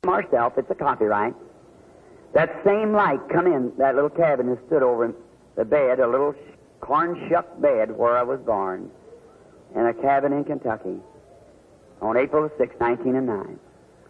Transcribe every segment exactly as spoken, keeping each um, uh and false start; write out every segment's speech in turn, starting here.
myself, it's a copyright. That same light come in that little cabin and stood over the bed, a little corn-shuck bed where I was born, in a cabin in Kentucky on April sixth, nineteen oh nine.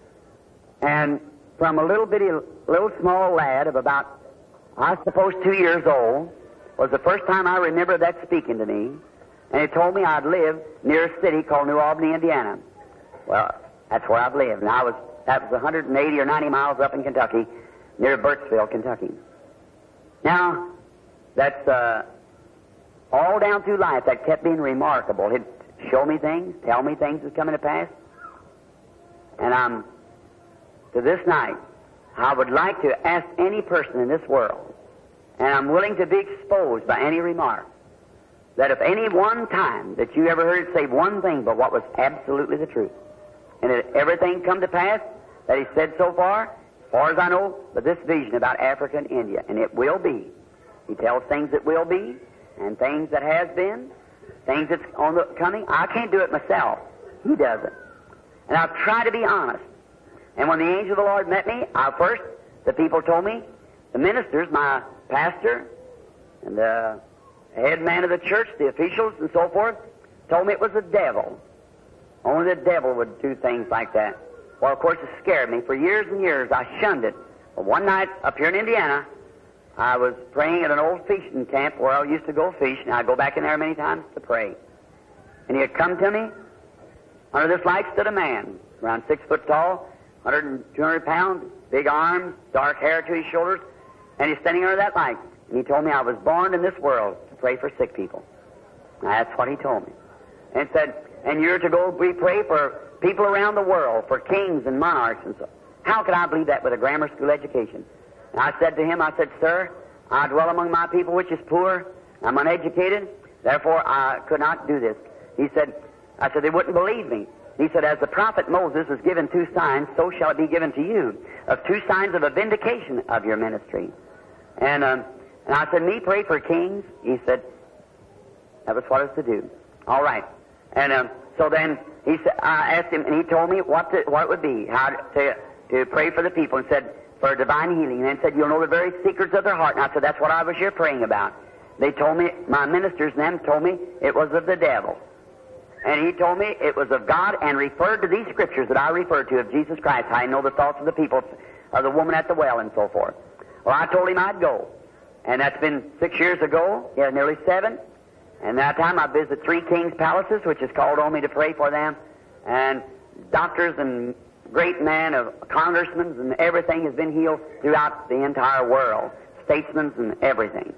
And from a little bitty, little small lad of about, I suppose, two years old, was the first time I remember that speaking to me. And he told me I'd live near a city called New Albany, Indiana. Well, that's where I've lived. And I was, that was one hundred eighty or ninety miles up in Kentucky, near Burkesville, Kentucky. Now, that's uh, all down through life that kept being remarkable. He'd show me things, tell me things that's coming to pass. And I'm, to this night, I would like to ask any person in this world, and I'm willing to be exposed by any remark, that if any one time that you ever heard it say one thing but what was absolutely the truth, and that everything come to pass that he said so far, as far as I know, but this vision about Africa and India, and it will be. He tells things that will be, and things that has been, things that's on the coming. I can't do it myself. He does it. And I've tried to be honest. And when the angel of the Lord met me, I first, the people told me, the ministers, my pastor, and the head man of the church, the officials, and so forth, told me it was the devil. Only the devil would do things like that. Well, of course, it scared me. For years and years, I shunned it. But one night, up here in Indiana, I was praying at an old fishing camp where I used to go fish, and I'd go back in there many times to pray. And he had come to me. Under this light stood a man, around six foot tall, one hundred, two hundred pounds, big arms, dark hair to his shoulders, and he's standing under that light. And he told me I was born in this world to pray for sick people. Now, that's what he told me. And said, and you're to go we pray for people around the world, for kings and monarchs and so. How could I believe that with a grammar school education? And I said to him, I said, sir, I dwell among my people which is poor. I'm uneducated. Therefore, I could not do this. He said, I said, they wouldn't believe me. He said, as the prophet Moses was given two signs, so shall it be given to you, of two signs of a vindication of your ministry. And, um, and I said, me pray for kings? He said, that was what I was to do. All right. And um, so then he said, I asked him, and he told me what to, what it would be, how to, to pray for the people, and said, for divine healing. And then said, you'll know the very secrets of their heart. And I said, that's what I was here praying about. They told me, my ministers and them told me it was of the devil. And he told me it was of God, and referred to these scriptures that I referred to of Jesus Christ. I know the thoughts of the people, of the woman at the well, and so forth. Well, I told him I'd go. And that's been six years ago, yeah, nearly seven. And that time I visited three kings' palaces, which is called on me to pray for them. And doctors and great men of congressmen and everything has been healed throughout the entire world. Statesmen and everything.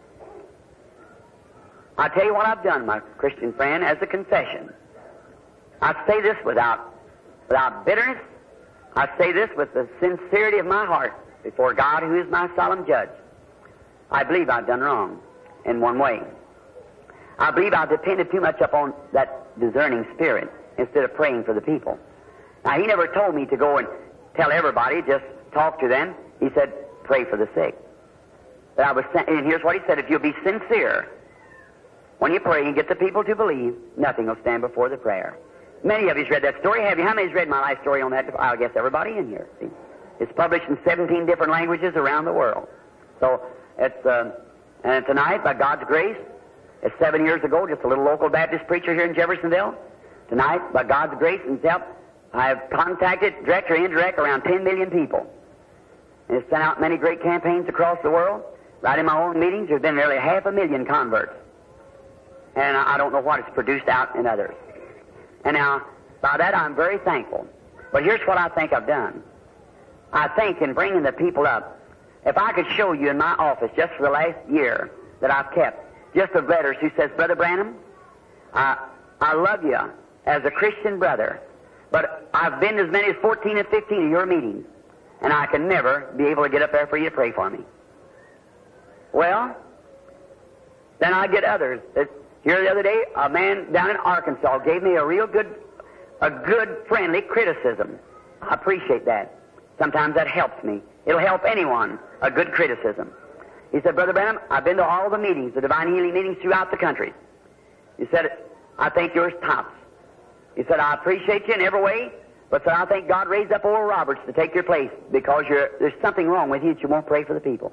I tell you what I've done, my Christian friend, as a confession. I say this without, without bitterness. I say this with the sincerity of my heart before God, who is my solemn judge. I believe I've done wrong in one way. I believe I've depended too much upon that discerning spirit instead of praying for the people. Now, he never told me to go and tell everybody, just talk to them. He said, pray for the sick. But I was, and here's what he said, if you'll be sincere, when you pray and get the people to believe, nothing will stand before the prayer. Many of you's read that story, have you? How many's read my life story on that? I guess everybody in here. See? It's published in seventeen different languages around the world. So, it's, uh, and tonight, by God's grace, it's seven years ago, just a little local Baptist preacher here in Jeffersonville. Tonight, by God's grace and help, I have contacted, direct or indirect, around ten million people. And it's sent out many great campaigns across the world. Right in my own meetings, there's been nearly half a million converts. And I don't know what it's produced out in others. And now, by that I'm very thankful. But here's what I think I've done. I think in bringing the people up, if I could show you in my office just for the last year that I've kept, just of letters who says, Brother Branham, I, I love you as a Christian brother, but I've been to as many as fourteen and fifteen of your meetings, and I can never be able to get up there for you to pray for me. Well, then I get others. It's, Here the other day, a man down in Arkansas gave me a real good, a good friendly criticism. I appreciate that. Sometimes that helps me. It'll help anyone, a good criticism. He said, Brother Branham, I've been to all the meetings, the divine healing meetings throughout the country. He said, I think yours tops. He said, I appreciate you in every way, but said, I think God raised up Oral Roberts to take your place because you're, there's something wrong with you that you won't pray for the people.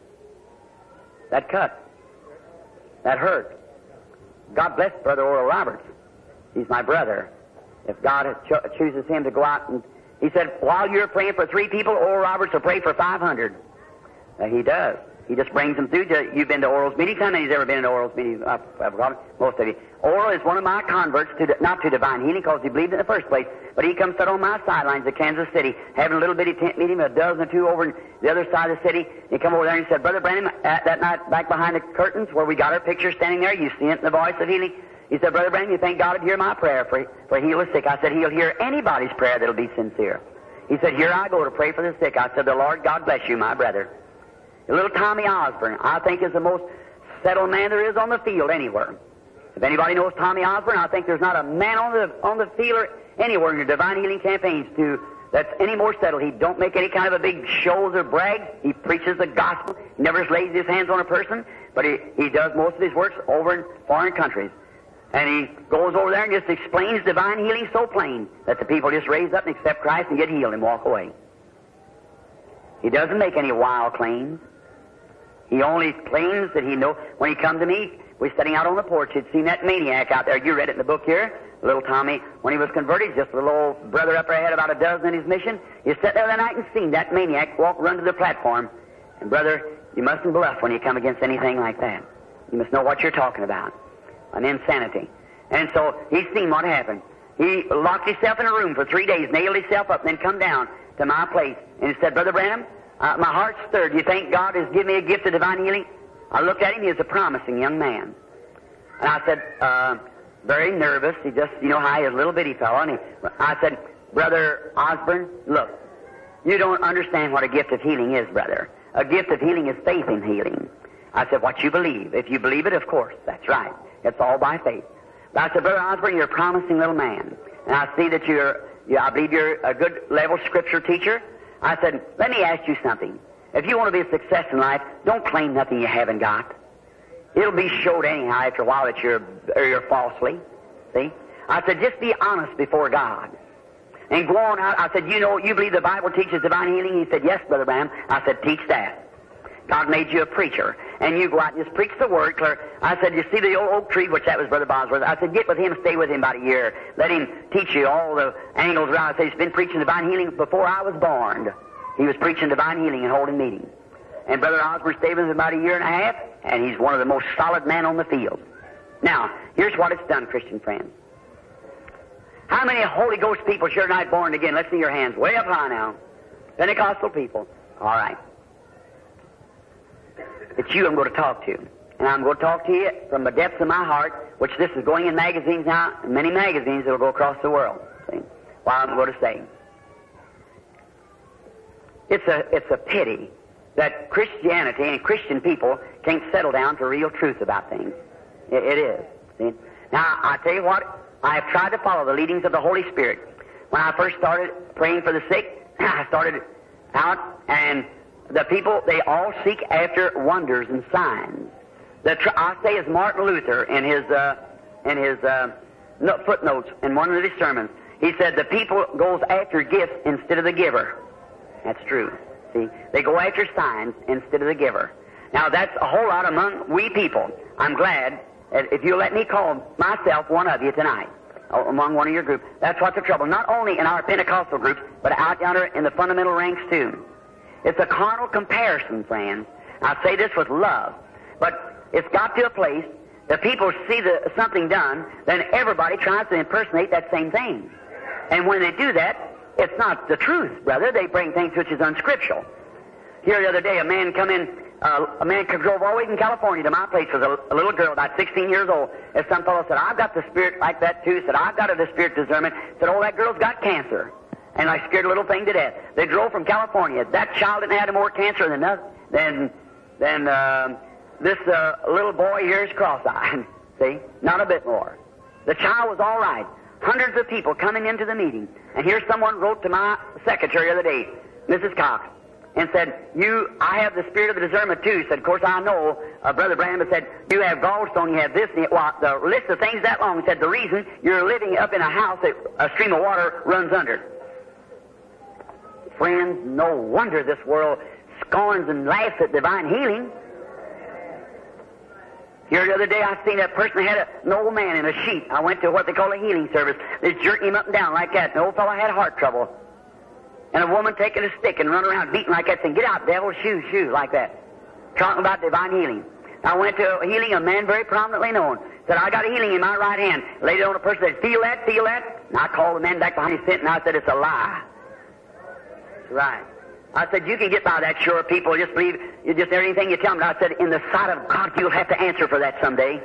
That cut. That hurt. God bless Brother Oral Roberts. He's my brother. If God cho- chooses him to go out and... He said, while you're praying for three people, Oral Roberts will pray for five hundred. Uh, he does. He just brings them through. To, you've been to Oral's meetings. How many's ever been to Oral's meetings? Uh, most of you. Oral is one of my converts, to not to divine healing because he believed in the first place, but he comes sit on my sidelines at Kansas City, having a little bitty tent meeting with a dozen or two over in the other side of the city. He come over there and he said, Brother Branham, at that night back behind the curtains where we got our picture standing there, you seen it in the voice of healing? He said, Brother Branham, you think God would hear my prayer for, for heal the sick? I said, He'll hear anybody's prayer that'll be sincere. He said, here I go to pray for the sick. I said, the Lord God bless you, my brother. Little Tommy Osborne, I think, is the most settled man there is on the field anywhere. If anybody knows Tommy Osborne, I think there's not a man on the on the field or anywhere in your divine healing campaigns to that's any more settled. He don't make any kind of a big shows or brag. He preaches the gospel. He never lays his hands on a person, but he, he does most of his works over in foreign countries. And he goes over there and just explains divine healing so plain that the people just raise up and accept Christ and get healed and walk away. He doesn't make any wild claims. He only claims that he knows. When he come to me, we're sitting out on the porch. He'd seen that maniac out there. You read it in the book here. Little Tommy, when he was converted, just a little old brother up there, had about a dozen in his mission. You sat there that night and seen that maniac walk, run to the platform. And brother, you mustn't bluff when you come against anything like that. You must know what you're talking about. An insanity. And so he's seen what happened. He locked himself in a room for three days, nailed himself up, and then come down to my place. And he said, Brother Branham, uh, my heart's stirred. Do you think God has given me a gift of divine healing? I looked at him. He was a promising young man. And I said, uh, very nervous. He just, you know how he is, a little bitty fellow. And he, I said, Brother Osborne, look, you don't understand what a gift of healing is, brother. A gift of healing is faith in healing. I said, what you believe. If you believe it, of course, that's right. It's all by faith. But I said, Brother Osborne, you're a promising little man. And I see that you're, you, I believe you're a good level scripture teacher. I said, let me ask you something. If you want to be a success in life, don't claim nothing you haven't got. It'll be showed anyhow after a while that you're, or you're falsely. See? I said, just be honest before God. And go on out. I said, you know, you believe the Bible teaches divine healing? He said, yes, Brother Branham. I said, teach that. God made you a preacher, and you go out and just preach the word. Clear. I said, you see the old oak tree, which that was Brother Bosworth. I said, get with him, stay with him about a year. Let him teach you all the angles around. I said, he's been preaching divine healing before I was born. He was preaching divine healing and holding meetings. And Brother Osborne stayed with him about a year and a half, and he's one of the most solid men on the field. Now, here's what it's done, Christian friends. How many Holy Ghost people here tonight born again? Let's see your hands way up high now. Pentecostal people. All right. It's you I'm going to talk to. And I'm going to talk to you from the depths of my heart, which this is going in magazines now, many magazines that will go across the world. See? Well, I'm going to say. It's a, it's a pity that Christianity and Christian people can't settle down to real truth about things. It, it is. See? Now, I tell you what, I have tried to follow the leadings of the Holy Spirit. When I first started praying for the sick, I started out, and the people, they all seek after wonders and signs. The tr- I say as Martin Luther in his, uh, in his uh, no, footnotes in one of his sermons, he said the people goes after gifts instead of the giver. That's true. See, they go after signs instead of the giver. Now, that's a whole lot among we people. I'm glad that if you'll let me call myself one of you tonight, among one of your groups. That's what's the trouble. Not only in our Pentecostal groups, but out yonder in the fundamental ranks too. It's a carnal comparison, friends. I say this with love, but it's got to a place that people see the, something done, then everybody tries to impersonate that same thing. And when they do that, it's not the truth, brother. They bring things which is unscriptural. Here the other day, a man come in, uh, a man drove all the way from California to my place with a, a little girl about sixteen years old. And some fellow said, I've got the spirit like that too. Said, I've got the spirit discernment. Said, oh, that girl's got cancer. And I scared a little thing to death. They drove from California. That child didn't have more cancer than us, than, than uh, this uh, little boy here is cross-eyed. See? Not a bit more. The child was all right. Hundreds of people coming into the meeting. And here someone wrote to my secretary the other day, Missus Cox, and said, you, I have the spirit of the discernment too. Said, of course I know, uh, Brother Branham said, you have gallstone, you have this, and well, the list of things that long. Said, the reason you're living up in a house that a stream of water runs under. friends, no wonder this world scorns and laughs at divine healing. Here the other day I seen a person that had a, an old man in a sheet. I went to what they call a healing service. They jerked him up and down like that. The old fellow had heart trouble. And a woman taking a stick and running around beating like that, saying, "Get out, devil, shoo, shoo," like that. Talking about divine healing. I went to a healing, a man very prominently known. Said, "I got a healing in my right hand." Laid it on a person, said, "Feel that, feel that?" And I called the man back behind his tent and I said, "It's a lie." That's right. I said, "You can get by that, sure. People just believe you just anything you tell them." I said, "In the sight of God, you'll have to answer for that someday."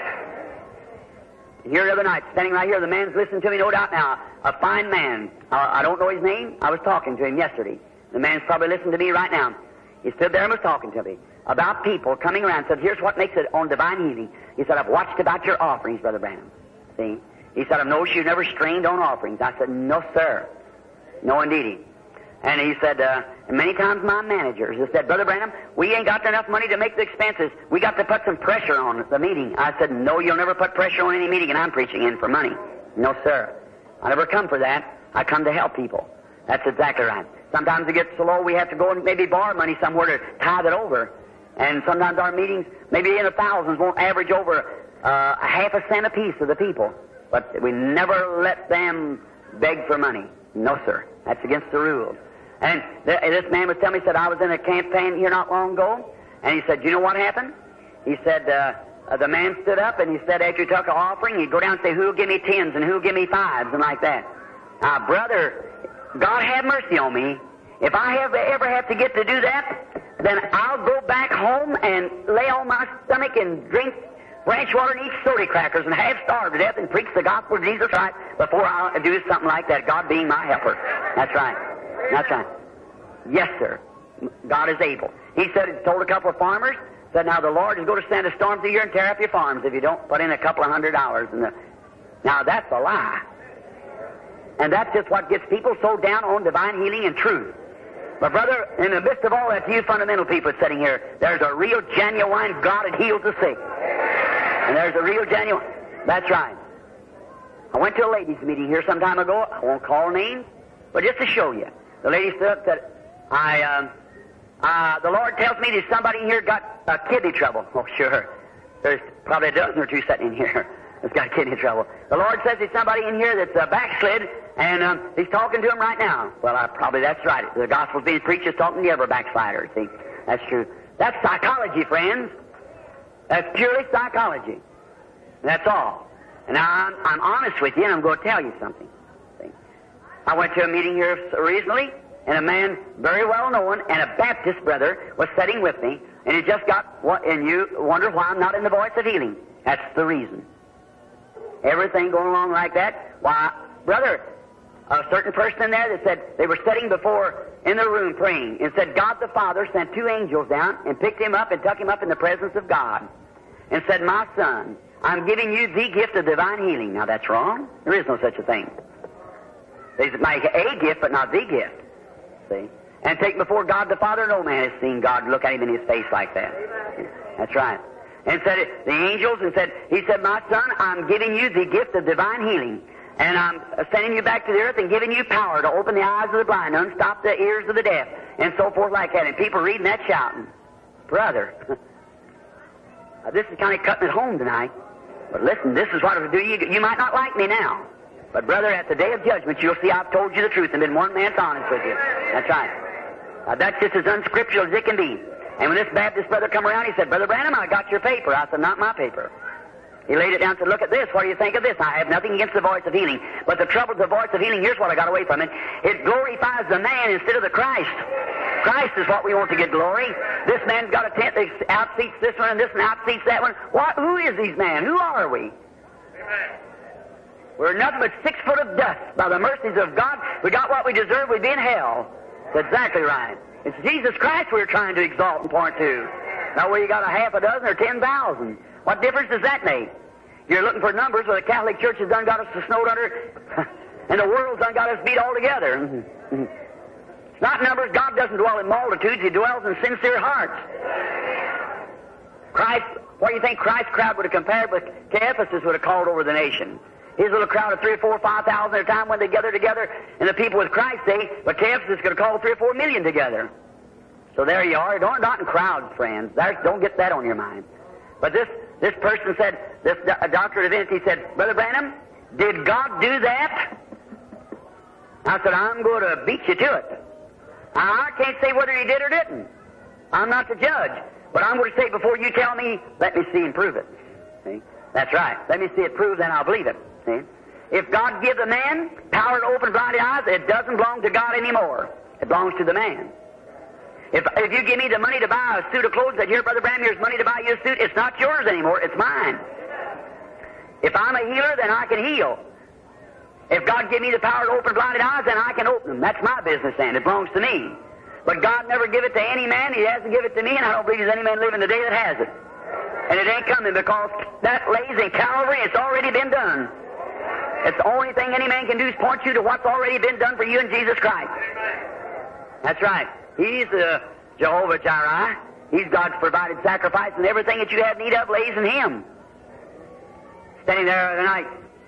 Here the other night, standing right here, the man's listening to me, no doubt now. A fine man. Uh, I don't know his name. I was talking to him yesterday. The man's probably listening to me right now. He stood there and was talking to me about people coming around. Said, "Here's what makes it on divine healing." He said, "I've watched about your offerings, Brother Branham." See? He said, "I've noticed you've never strained on offerings." I said, "No, sir. No, indeedy." And he said, uh, and many times my managers have said, "Brother Branham, we ain't got enough money to make the expenses. We got to put some pressure on the meeting." I said, "No, you'll never put pressure on any meeting, and I'm preaching in for money." "No, sir. I never come for that. I come to help people." That's exactly right. Sometimes it gets so low we have to go and maybe borrow money somewhere to tithe it over. And sometimes our meetings, maybe in the thousands, won't average over uh, a half a cent apiece to the people. But we never let them beg for money. No, sir. That's against the rules. And th- this man was telling me, he said, "I was in a campaign here not long ago," and he said, "Do you know what happened?" He said, uh, uh, the man stood up and he said, after he took an offering, he'd go down and say, "Who'll give me tens and who'll give me fives," and like that. Now, brother, God have mercy on me. If I have, ever have to get to do that, then I'll go back home and lay on my stomach and drink branch water and eat soda crackers and half starve to death and preach the gospel of Jesus Christ before I'll do something like that, God being my helper. That's right. That's right. Yes, sir. God is able. He said, he told a couple of farmers, said, "Now the Lord is going to send a storm through here and tear up your farms if you don't put in a couple of hundred dollars." In the... Now that's a lie. And that's just what gets people so down on divine healing and truth. But brother, in the midst of all that, to you fundamental people sitting here, there's a real genuine God that heals the sick. And there's a real genuine... That's right. I went to a ladies' meeting here some time ago. I won't call names, but just to show you. The lady stood up and said, I, um, uh, the Lord tells me there's somebody in here got uh, kidney trouble. Oh, sure. There's probably a dozen or two sitting in here that's got kidney trouble. The Lord says there's somebody in here that's uh, backslid, and um, he's talking to him right now. Well, uh, probably that's right. The gospel's being preached is talking to every backslider, see? That's true. That's psychology, friends. That's purely psychology. That's all. And now I'm, I'm honest with you, and I'm going to tell you something. I went to a meeting here recently, and a man very well known and a Baptist brother was sitting with me, and he just got, what, and you wonder why I'm not in the voice of healing. That's the reason. Everything going along like that. Why, brother, a certain person in there that said they were sitting before in their room praying, and said God the Father sent two angels down and picked him up and took him up in the presence of God, and said, "My son, I'm giving you the gift of divine healing." Now that's wrong. There is no such a thing. They make a gift, but not the gift. See? And take before God the Father, no man has seen God. Look at him in his face like that. That's right. And said it, the angels, and said, he said, "My son, I'm giving you the gift of divine healing. And I'm sending you back to the earth and giving you power to open the eyes of the blind, unstop the ears of the deaf," and so forth like that. And people reading that shouting. Brother, this is kind of cutting it home tonight. But listen, this is what it will do you. You might not like me now. But, brother, at the day of judgment, you'll see I've told you the truth and been one man's honest with you. That's right. Now, that's just as unscriptural as it can be. And when this Baptist brother come around, he said, "Brother Branham, I got your paper." I said, "Not my paper." He laid it down and said, "Look at this. What do you think of this?" I have nothing against the voice of healing. But the trouble with the voice of healing, here's what I got away from it. It glorifies the man instead of the Christ. Christ is what we want to get glory. This man's got a tent that outseats this one and this one outseats that one. What? Who is these men? Who are we? Amen. We're nothing but six foot of dust. By the mercies of God, we got what we deserve. We'd be in hell. That's exactly right. It's Jesus Christ we're trying to exalt and point to. Now, whether you got a half a dozen or ten thousand, what difference does that make? You're looking for numbers where the Catholic Church has done got us snowed under, and the world's done got us beat all together. It's not numbers. God doesn't dwell in multitudes. He dwells in sincere hearts. Christ, what do you think Christ's crowd would have compared with to Ephesus would have called over the nation? His little crowd of three or four, five thousand at a time when they gather together, and the people with Christ say, but Caiaphas is going to call three or four million together. So there you are. Don't not in crowds, friends. There's, don't get that on your mind. But this this person said, this a doctor of divinity said, Brother Branham, did God do that? I said, I'm going to beat you to it. I can't say whether He did or didn't. I'm not the judge. But I'm going to say before you tell me, let me see and prove it. See? That's right. Let me see it proved, then I'll believe it. See? If God gives a man power to open blinded eyes, it doesn't belong to God anymore. It belongs to the man. If, if you give me the money to buy a suit of clothes, that here, Brother Branham, here's money to buy you a suit, it's not yours anymore, it's mine. If I'm a healer, then I can heal. If God give me the power to open blinded eyes, then I can open them. That's my business then. It belongs to me. But God never give it to any man. He hasn't given it to me, and I don't believe there's any man living today that has it. And it ain't coming because that lays in Calvary. It's already been done. It's the only thing any man can do is point you to what's already been done for you in Jesus Christ. That's right. He's the Jehovah Jireh. He's God's provided sacrifice, and everything that you have need of lays in Him. Standing there the other night,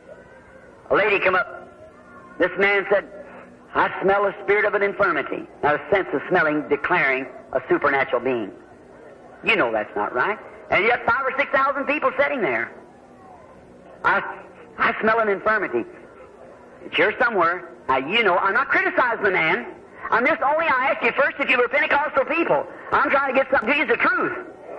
a lady come up. This man said, I smell the spirit of an infirmity. Now, a sense of smelling, declaring a supernatural being. You know that's not right. And yet five or six thousand people sitting there. I, I smell an infirmity. It's here somewhere. Now, you know, I'm not criticizing the man. I'm just only, I ask you first if you were Pentecostal people. I'm trying to get something to you, the truth.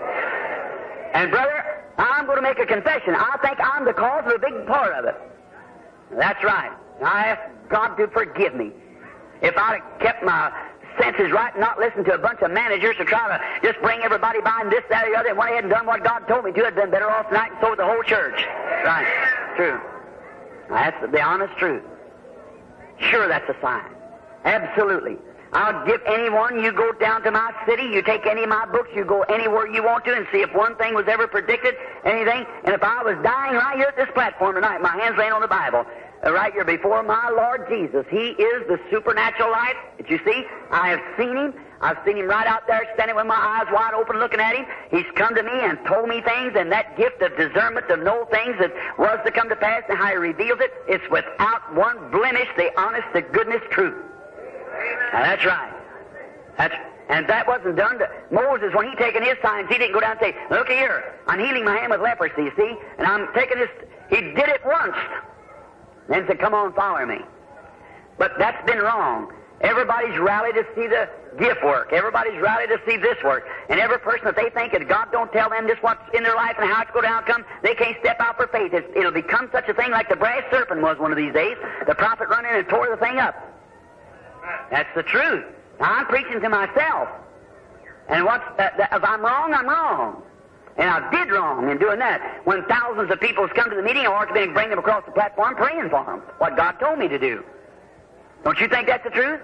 And brother, I'm going to make a confession. I think I'm the cause of a big part of it. That's right. I ask God to forgive me. If I'd have kept my senses right and not listened to a bunch of managers to try to just bring everybody by and this, that, or the other, and went ahead and done what God told me to, I'd been better off tonight, and so would the whole church. Right. True. That's the honest truth. Sure, that's a sign. Absolutely. I'll give anyone, you go down to my city, you take any of my books, you go anywhere you want to and see if one thing was ever predicted, anything. And if I was dying right here at this platform tonight, my hands laying on the Bible, right here before my Lord Jesus, He is the supernatural life. Did you see? I have seen Him. I've seen Him right out there standing with my eyes wide open looking at Him. He's come to me and told me things, and that gift of discernment to know things that was to come to pass and how He reveals it, it's without one blemish, the honest, the goodness, truth. Now, that's right. That's, and that wasn't done to Moses when he taken his signs. He didn't go down and say, look here, I'm healing my hand with leprosy, you see, and I'm taking this. He did it once. Then said, come on, follow me. But that's been wrong. Everybody's rallied to see the gift work. Everybody's rallied to see this work. And every person that they think that God don't tell them just what's in their life and how it's going to outcome, they can't step out for faith. It's, it'll become such a thing like the brass serpent was one of these days. The prophet run in and tore the thing up. That's the truth. Now, I'm preaching to myself. And what's, uh, if I'm wrong, I'm wrong. And I did wrong in doing that. When thousands of people come to the meeting, I ought to be bring them across the platform praying for them. What God told me to do. Don't you think that's the truth?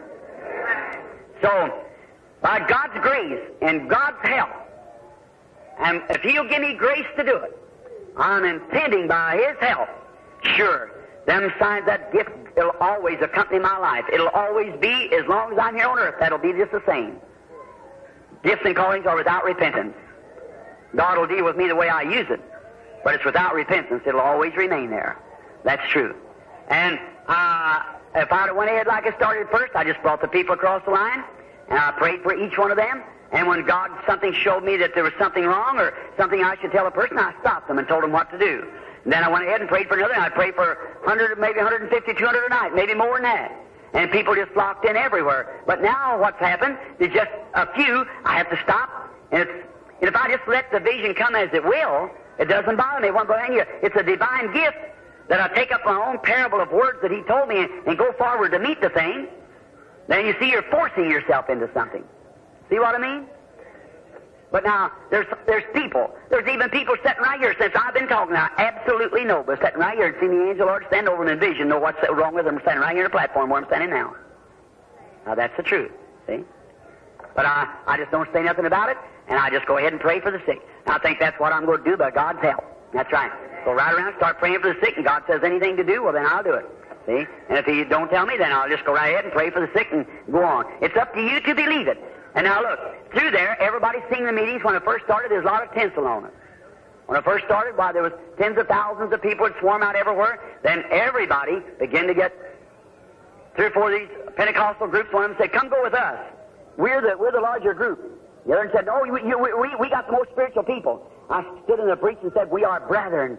So, by God's grace and God's help, and if He'll give me grace to do it, I'm intending by His help, sure, them signs, that gift, it'll always accompany my life. It'll always be, as long as I'm here on earth, that'll be just the same. Gifts and callings are without repentance. God will deal with me the way I use it, but it's without repentance. It'll always remain there. That's true. And uh, if I'd have went ahead like I started first, I just brought the people across the line, and I prayed for each one of them. And when God something showed me that there was something wrong or something I should tell a person, I stopped them and told them what to do. And then I went ahead and prayed for another, and I prayed for one hundred, maybe one hundred fifty, two hundred a night, maybe more than that. And people just flocked in everywhere. But now what's happened is just a few, I have to stop, and it's And if I just let the vision come as it will, it doesn't bother me. It won't go hang you. It's a divine gift that I take up my own parable of words that He told me and go forward to meet the thing. Then you see you're forcing yourself into something. See what I mean? But now, there's there's people. There's even people sitting right here since I've been talking. I absolutely know, but sitting right here and see the angel Lord stand over and in vision, know what's wrong with them, standing right here on the platform where I'm standing now. Now, that's the truth. See? But I, I just don't say nothing about it. And I just go ahead and pray for the sick. I think that's what I'm going to do by God's help. That's right. Go right around, start praying for the sick, and God says anything to do, well, then I'll do it. See? And if He don't tell me, then I'll just go right ahead and pray for the sick and go on. It's up to you to believe it. And now look, through there, everybody's seen the meetings when it first started, there's a lot of tinsel on it. When I first started, why, there was tens of thousands of people would swarm out everywhere. Then everybody began to get three or four of these Pentecostal groups. One of them said, come go with us. We're the, we're the larger group. The other one said, no, you, you, we, we got the most spiritual people. I stood in the breach and said, we are brethren.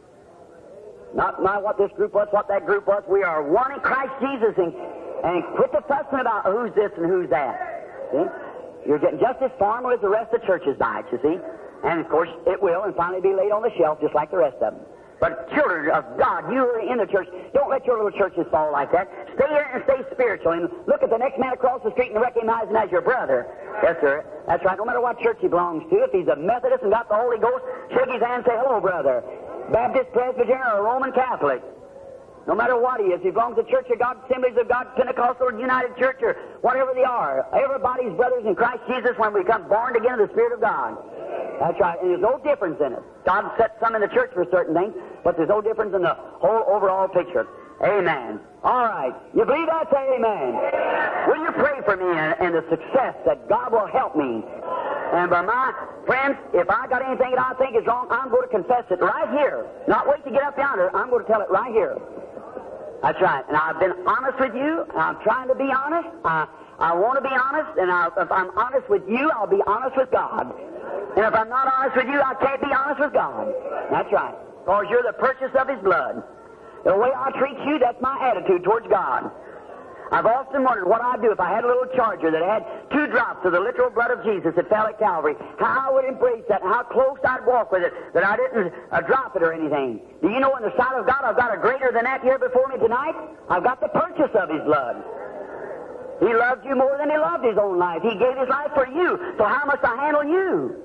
Not, not what this group was, what that group was. We are one in Christ Jesus, and, and quit the fussing about who's this and who's that. See? You're getting just as formal as the rest of the churches by it, you see. And, of course, it will, and finally be laid on the shelf just like the rest of them. But children of God, you are in the church. Don't let your little churches fall like that. Stay here and stay spiritual. And look at the next man across the street and recognize him as your brother. Yes, sir. That's right. No matter what church he belongs to, if he's a Methodist and got the Holy Ghost, shake his hand and say, hello, brother. Baptist, Presbyterian, or Roman Catholic. No matter what he is, he belongs to the Church of God, Assemblies of God, Pentecostal, or United Church, or whatever they are. Everybody's brothers in Christ Jesus when we become born again of the Spirit of God. That's right. And there's no difference in it. God set some in the church for certain things, but there's no difference in the whole overall picture. Amen. All right. You believe that? Say amen. Will you pray for me and, and the success that God will help me? And by my friends, if I got anything that I think is wrong, I'm going to confess it right here. Not wait to get up yonder. I'm going to tell it right here. That's right. And I've been honest with you. And I'm trying to be honest. I, I want to be honest. And I, if I'm honest with you, I'll be honest with God. And if I'm not honest with you, I can't be honest with God. That's right. Because you're the purchase of His blood. The way I treat you, that's my attitude towards God. I've often wondered what I'd do if I had a little charger that had two drops of the literal blood of Jesus that fell at Calvary. How I would embrace that and how close I'd walk with it, that I didn't uh, drop it or anything. Do you know in the sight of God I've got a greater than that here before me tonight? I've got the purchase of His blood. He loved you more than He loved His own life. He gave His life for you. So how must I handle you?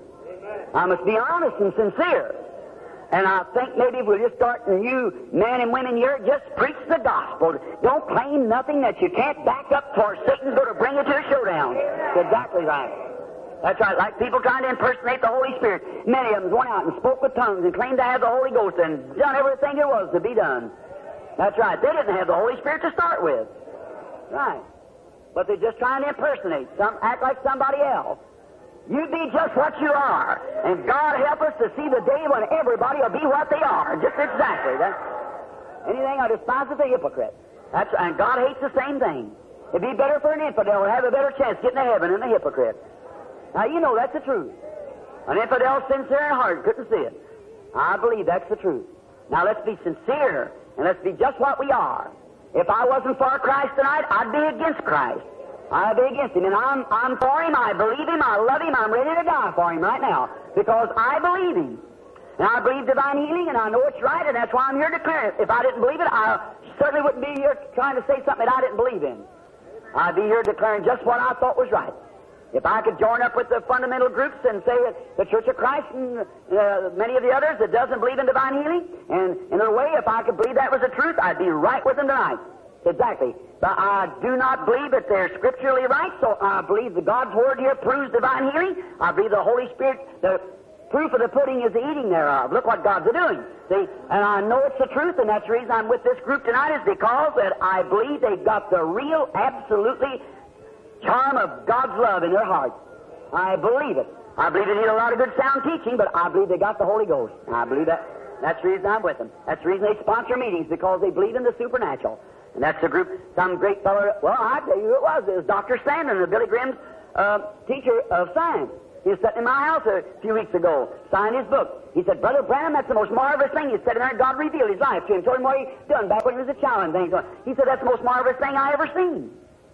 I must be honest and sincere. And I think maybe if we'll just start, and you men and women here, just preach the gospel. Don't claim nothing that you can't back up, for Satan's going to bring you to a showdown. That's exactly right. That's right. Like people trying to impersonate the Holy Spirit. Many of them went out and spoke with tongues and claimed to have the Holy Ghost and done everything there was to be done. That's right. They didn't have the Holy Spirit to start with. Right. But they're just trying to impersonate, some, act like somebody else. You be just what you are. And God help us to see the day when everybody will be what they are. Just exactly. That. Anything I despise is a hypocrite. That's, and God hates the same thing. It'd be better for an infidel to have a better chance getting to heaven than a hypocrite. Now, you know that's the truth. An infidel sincere in heart couldn't see it. I believe that's the truth. Now, let's be sincere, and let's be just what we are. If I wasn't for Christ tonight, I'd be against Christ. I'd be against Him, and I'm, I'm for Him, I believe Him, I love Him, I'm ready to die for Him right now, because I believe Him. And I believe divine healing, and I know it's right, and that's why I'm here to declare it. If I didn't believe it, I certainly wouldn't be here trying to say something that I didn't believe in. I'd be here declaring just what I thought was right. If I could join up with the fundamental groups and say that the Church of Christ and uh, many of the others that doesn't believe in divine healing, and in a way, if I could believe that was the truth, I'd be right with them tonight. Exactly. But I do not believe that they're scripturally right, so I believe that God's Word here proves divine healing. I believe the Holy Spirit, the proof of the pudding is the eating thereof. Look what God's doing. See? And I know it's the truth, and that's the reason I'm with this group tonight, is because that I believe they've got the real, absolutely charm of God's love in their hearts. I believe it. I believe they need a lot of good sound teaching, but I believe they got the Holy Ghost. I believe that. That's the reason I'm with them. That's the reason they sponsor meetings, because they believe in the supernatural. And that's the group, some great fellow, well, I tell you who it was. It was Doctor Sandon, the Billy Graham's uh, teacher of science. He was sitting in my house a few weeks ago, signed his book. He said, Brother Branham, that's the most marvelous thing. He said, and there God revealed His life to him, told him what He done back when he was a child and things. He said, that's the most marvelous thing I ever seen.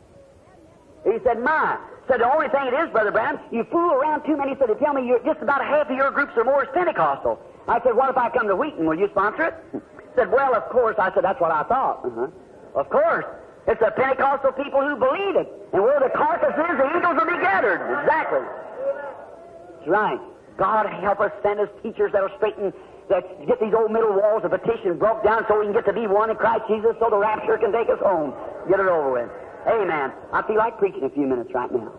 He said, my. Said, the only thing it is, Brother Branham, you fool around too many, so they tell me you're just about a half of your groups or more is Pentecostal. I said, what if I come to Wheaton? Will you sponsor it? He said, well, of course. I said, that's what I thought. Uh-huh. Of course. It's the Pentecostal people who believe it. And where the carcass is, the eagles will be gathered. Exactly. That's right. God help us, send us teachers that will straighten, that get these old middle walls of petition broke down so we can get to be one in Christ Jesus, so the rapture can take us home. Get it over with. Amen. I feel like preaching a few minutes right now.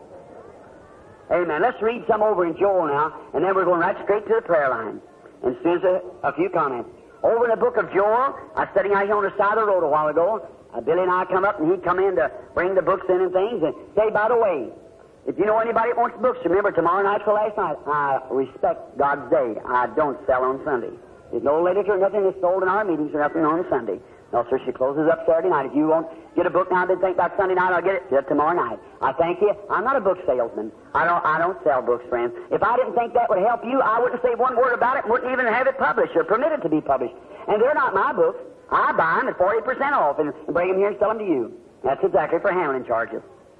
Amen. Let's read some over in Joel now, and then we're going right straight to the prayer line. And soon as a, a few comments. Over in the book of Joel, I was sitting out here on the side of the road a while ago. Uh, Billy and I come up, and he'd come in to bring the books in and things, and say, by the way, If you know anybody that wants books, remember tomorrow night's the last night. I respect God's day. I don't sell on Sunday. There's no literature, nothing that's sold in our meetings or nothing on Sunday. No, sir, she closes up Saturday night. If you won't get a book now, then think about Sunday night, I'll get it, get it tomorrow night. I thank you. I'm not a book salesman. I don't I don't sell books, friends. If I didn't think that would help you, I wouldn't say one word about it and wouldn't even have it published or permitted to be published. And they're not my books. I buy them at forty percent off and bring them here and sell them to you. That's exactly for handling charges.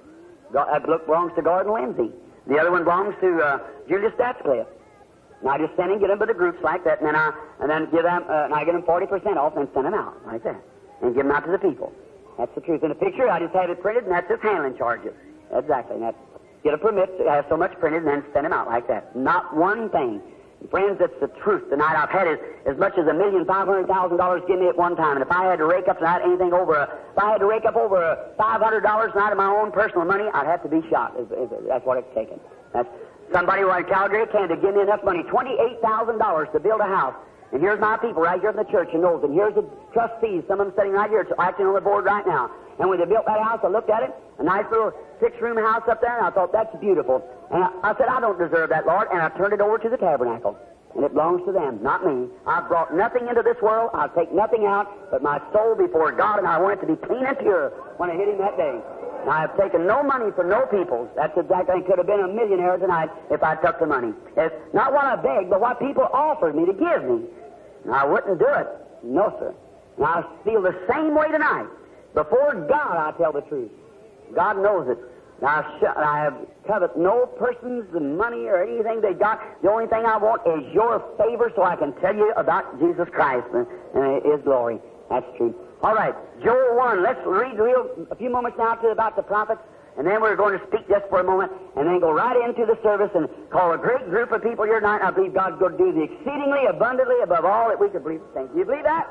That book belongs to Gordon Lindsay. The other one belongs to uh, Julia Statscliffe. And I just send and get them to the groups like that, and then I and then give them uh, and I get them forty percent off, and then send them out like that, and give them out to the people. That's the truth. In the picture, I just have it printed, and that's just handling charges. Exactly. And that's get a permit to have so much printed, and then send them out like that. Not one thing. Friends, it's the truth. Tonight I've had as, as much as a million five hundred thousand dollars given me at one time, and if I had to rake up tonight anything over, a, if I had to rake up over five hundred dollars tonight of my own personal money, I'd have to be shot. Is, is, that's what it's taken. That's somebody right in Calgary came to give me enough money, twenty-eight thousand dollars to build a house. And here's my people right here in the church and knows. And here's the trustees, some of them sitting right here, acting on the board right now. And when they built that house, I looked at it, a nice little six-room house up there, and I thought, that's beautiful. And I, I said, I don't deserve that, Lord, and I turned it over to the tabernacle. And it belongs to them, not me. I've brought nothing into this world. I'll take nothing out but my soul before God, and I want it to be clean and pure when I hit him that day. And I have taken no money from no people. That's exactly, I could have been a millionaire tonight if I took the money. It's not what I begged, but what people offered me to give me. And I wouldn't do it. No, sir. And I feel the same way tonight. Before God, I tell the truth. God knows it. I, sh- I have covet no person's money or anything they got. The only thing I want is your favor so I can tell you about Jesus Christ and, and His glory. That's true. All right, Joel one. Let's read real, a few moments now to about the prophets, and then we're going to speak just for a moment, and then go right into the service and call a great group of people here tonight. I believe God's going to do the exceedingly abundantly above all that we could believe. Think. Do you believe that?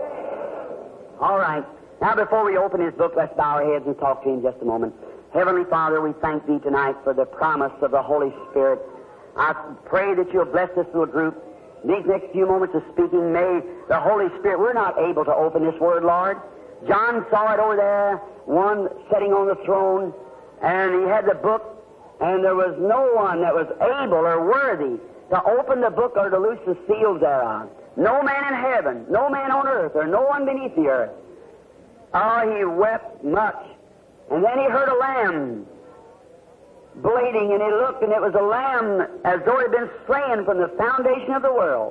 All right. Now, before we open His book, let's bow our heads and talk to Him just a moment. Heavenly Father, we thank Thee tonight for the promise of the Holy Spirit. I pray that You'll bless this little group. These next few moments of speaking, may the Holy Spirit, we're not able to open this Word, Lord. John saw it over there, one sitting on the throne, and he had the book, and there was no one that was able or worthy to open the book or to loose the seals thereon. No man in heaven, no man on earth, or no one beneath the earth. Oh, he wept much. And then he heard a lamb bleating, and he looked, and it was a lamb as though it had been slain from the foundation of the world.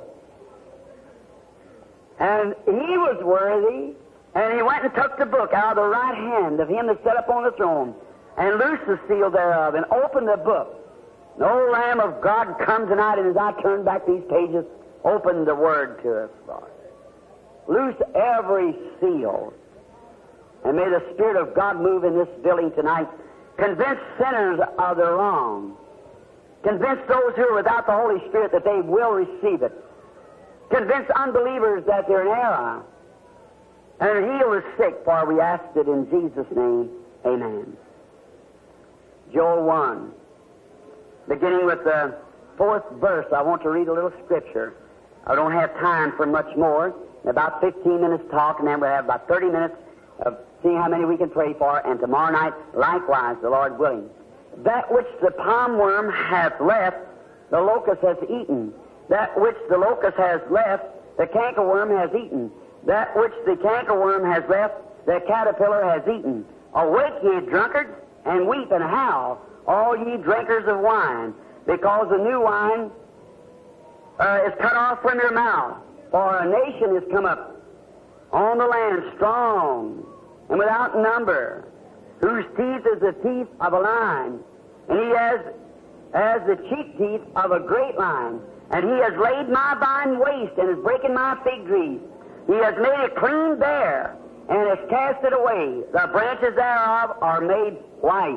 And he was worthy, and he went and took the book out of the right hand of him that sat upon the throne, and loosed the seal thereof, and opened the book. The old Lamb of God come tonight, and as I turn back these pages, open the Word to us, Lord. Loose every seal. And may the Spirit of God move in this building tonight. Convince sinners of their wrong. Convince those who are without the Holy Spirit that they will receive it. Convince unbelievers that they're in error. And heal the sick, for we ask it in Jesus' name. Amen. Joel one. Beginning with the fourth verse, I want to read a little scripture. I don't have time for much more. About fifteen minutes talk, and then we'll have about thirty minutes of seeing how many we can pray for, and tomorrow night, likewise, the Lord willing. That which the palm worm hath left, the locust has eaten. That which the locust has left, the cankerworm has eaten. That which the cankerworm has left, the caterpillar has eaten. Awake, ye drunkards, and weep and howl, all ye drinkers of wine, because the new wine uh, is cut off from your mouth. For a nation is come up on the land strong and without number, whose teeth is the teeth of a lion, and he has as the cheek teeth of a great lion. And he has laid my vine waste, and is breaking my fig trees. He has made it clean bare, and has cast it away. The branches thereof are made white.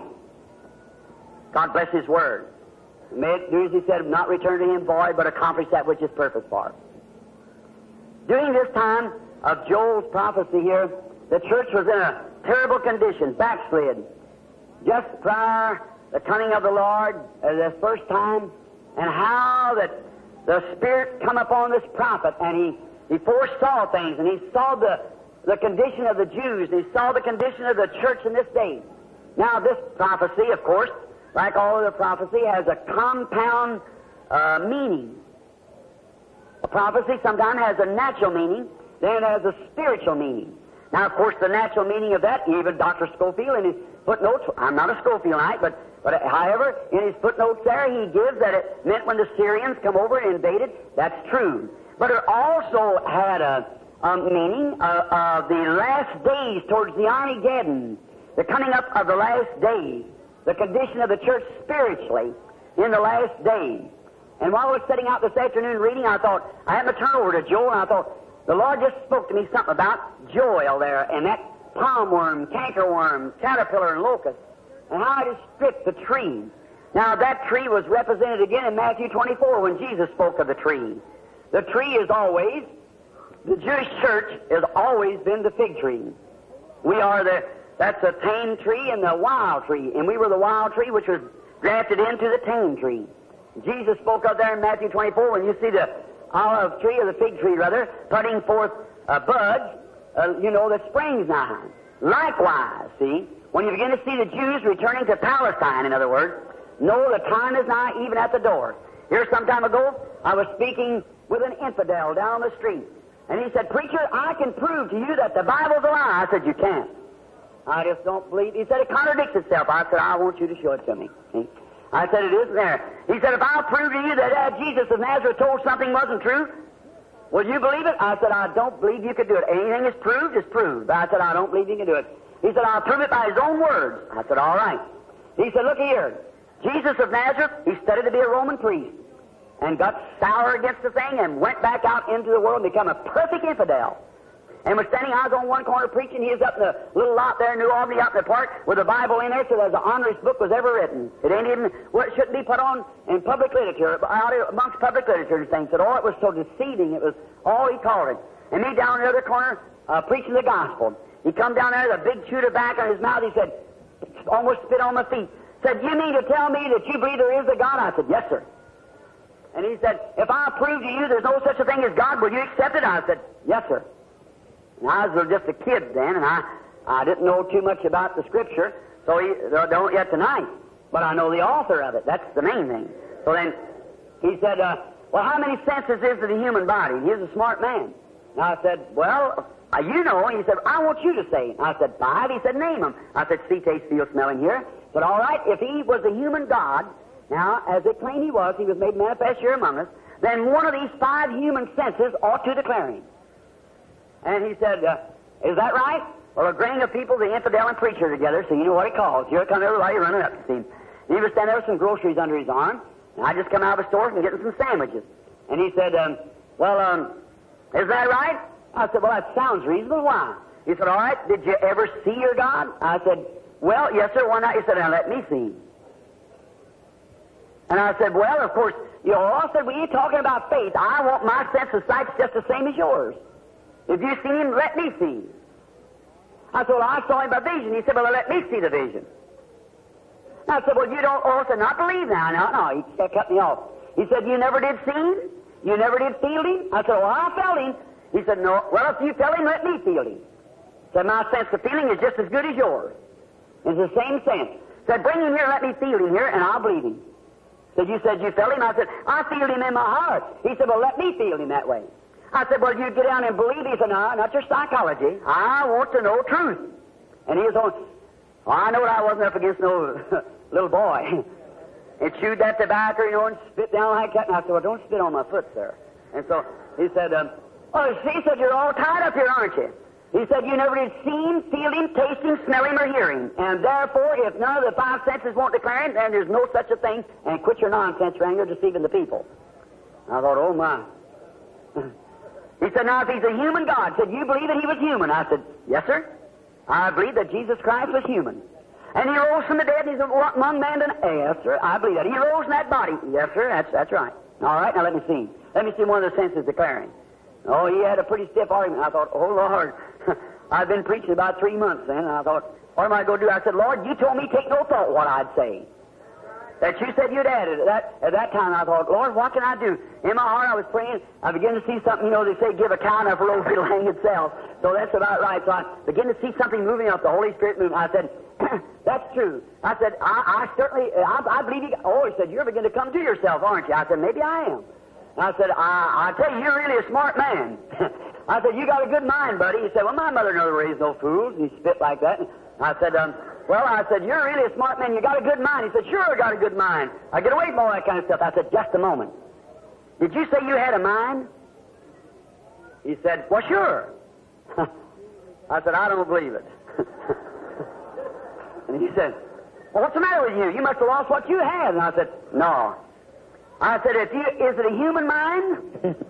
God bless His Word. May it do as He said, not return to Him void, but accomplish that which is purpose for. During this time of Joel's prophecy here, the church was in a terrible condition, backslid. Just prior the coming of the Lord, uh, the first time, and how that the Spirit come upon this prophet, and he, he foresaw things, and he saw the, the condition of the Jews, and he saw the condition of the church in this day. Now, this prophecy, of course, like all other prophecy, has a compound uh, meaning. A prophecy sometimes has a natural meaning, then it has a spiritual meaning. Now, of course, the natural meaning of that, even Doctor Scofield in his footnotes, I'm not a Scofieldite, but, but however, in his footnotes there, he gives that it meant when the Syrians come over and invaded. That's true. But it also had a, a meaning of, of the last days towards the Armageddon, the coming up of the last days, the condition of the church spiritually in the last days. And while I was setting out this afternoon reading, I thought, I happened to turn over to Joel, and I thought, the Lord just spoke to me something about Joel there, and that palm worm, cankerworm, caterpillar, and locust, and how it has stripped the tree. Now, that tree was represented again in Matthew twenty-four when Jesus spoke of the tree. The tree is always, the Jewish church has always been the fig tree. We are the, that's the tame tree and the wild tree, and we were the wild tree which was grafted into the tame tree. Jesus spoke of there in Matthew twenty-four when you see the olive tree, or the fig tree rather, putting forth uh, buds, uh, you know, the spring's nigh. Likewise, see, when you begin to see the Jews returning to Palestine, in other words, know the time is nigh, even at the door. Here some time ago, I was speaking with an infidel down the street, and he said, "Preacher, I can prove to you that the Bible's a lie." I said, "You can't." "I just don't believe." He said, "It contradicts itself." I said, "I want you to show it to me." See? I said, "It isn't there." He said, "If I'll prove to you that uh, Jesus of Nazareth told something wasn't true, will you believe it?" I said, "I don't believe you could do it. Anything is proved is proved." But I said, "I don't believe you can do it." He said, "I'll prove it by his own words." I said, "All right." He said, "Look here. Jesus of Nazareth, he studied to be a Roman priest and got sour against the thing and went back out into the world and became a perfect infidel. And was standing, I was on one corner preaching, he was up in the little lot there in New Albany, out in the park, with a Bible in there, so that the honorest book was ever written. It ain't even, well, it shouldn't be put on in public literature, out amongst public literature and things. Said, oh, it was so deceiving, it was all he called it. And me down in the other corner, uh, preaching the gospel. He come down there with a big chew tobacco in his mouth, he said, almost spit on my feet. Said, "You mean to tell me that you believe there is a God?" I said, "Yes, sir." And he said, "If I prove to you there's no such a thing as God, will you accept it?" I said, "Yes, sir." And I was just a kid then, and I, I didn't know too much about the Scripture, so he, don't yet tonight. But I know the author of it. That's the main thing. So then he said, uh, "Well, how many senses is to the human body?" And he was a smart man. And I said, "Well, uh, you know." And he said, "I want you to say it." And I said, "Five." He said, "Name them." I said, "See, taste, feel, smell, and hear." But all right, if he was a human God, now, as they claim he was, he was made manifest here among us, then one of these five human senses ought to declare him. And he said, uh, "Is that right?" Well, a gang of people, the infidel and preacher together, so you know what it calls. Here come everybody running up to see him. And he was standing there with some groceries under his arm, and I just come out of the store and getting some sandwiches. And he said, um, well, um, "Is that right?" I said, "Well, that sounds reasonable. Why?" He said, "All right, did you ever see your God?" I said, "Well, yes, sir, one night." He said, "Now let me see." And I said, "Well, of course, you know," I said, "we ain't talking about faith. I want my sense of sight just the same as yours. If you've seen him, let me see him." I said, "Well, I saw him by vision." He said, "Well, let me see the vision." I said, "Well, you don't also not believe now." No, no, he cut me off. He said, "You never did see him? You never did feel him?" I said, "Well, I felt him." He said, "No. Well, if you felt him, let me feel him." He said, "My sense of feeling is just as good as yours. It's the same sense." He said, "Bring him here, let me feel him here, and I'll believe him." Said, "You said you felt him?" I said, "I feel him in my heart." He said, "Well, let me feel him that way." I said, "Well, you get down and believe." He said, "No, not your psychology. I want to know truth." And he was on, oh, I know that I wasn't up against no little boy. He chewed that tobacco, you know, and spit down like that. And I said, "Well, don't spit on my foot, sir." And so he said, um, "Oh, see," he said, "you're all tied up here, aren't you?" He said, "You never did see him, feel him, taste him, smell him, or hear him. And therefore, if none of the five senses won't declare him, then there's no such a thing. And quit your nonsense, Ring, you're deceiving the people." I thought, oh, my. He said, "Now, if he's a human God," said, "you believe that he was human?" I said, "Yes, sir. I believe that Jesus Christ was human. And he rose from the dead, and he's among men and..." "Yes, sir, I believe that. He rose in that body." "Yes, sir, that's, that's right." "All right, now let me see. Let me see one of the senses declaring." Oh, he had a pretty stiff argument. I thought, oh, Lord, I've been preaching about three months then, and I thought, what am I going to do? I said, "Lord, you told me take no thought what I'd say. That you said you'd add it." At that, at that time, I thought, Lord, what can I do? In my heart, I was praying. I began to see something. You know, they say, give a cow enough rope, it'll hang itself. So that's about right. So I began to see something moving up, the Holy Spirit moving. I said, That's true. I said, I, I certainly, I, I believe you. Oh, he said, you're beginning to come to yourself, aren't you? I said, maybe I am. I said, I, I tell you, you're really a smart man. I said, you got a good mind, buddy. He said, well, my mother never raised no fools. And he spit like that. And I said, um, well, I said, you're really a smart man. You got a good mind. He said, sure, I got a good mind. I get away from all that kind of stuff. I said, just a moment. Did you say you had a mind? He said, well, sure. I said, I don't believe it. And he said, well, what's the matter with you? You must have lost what you had. And I said, no. I said, if you, is it a human mind?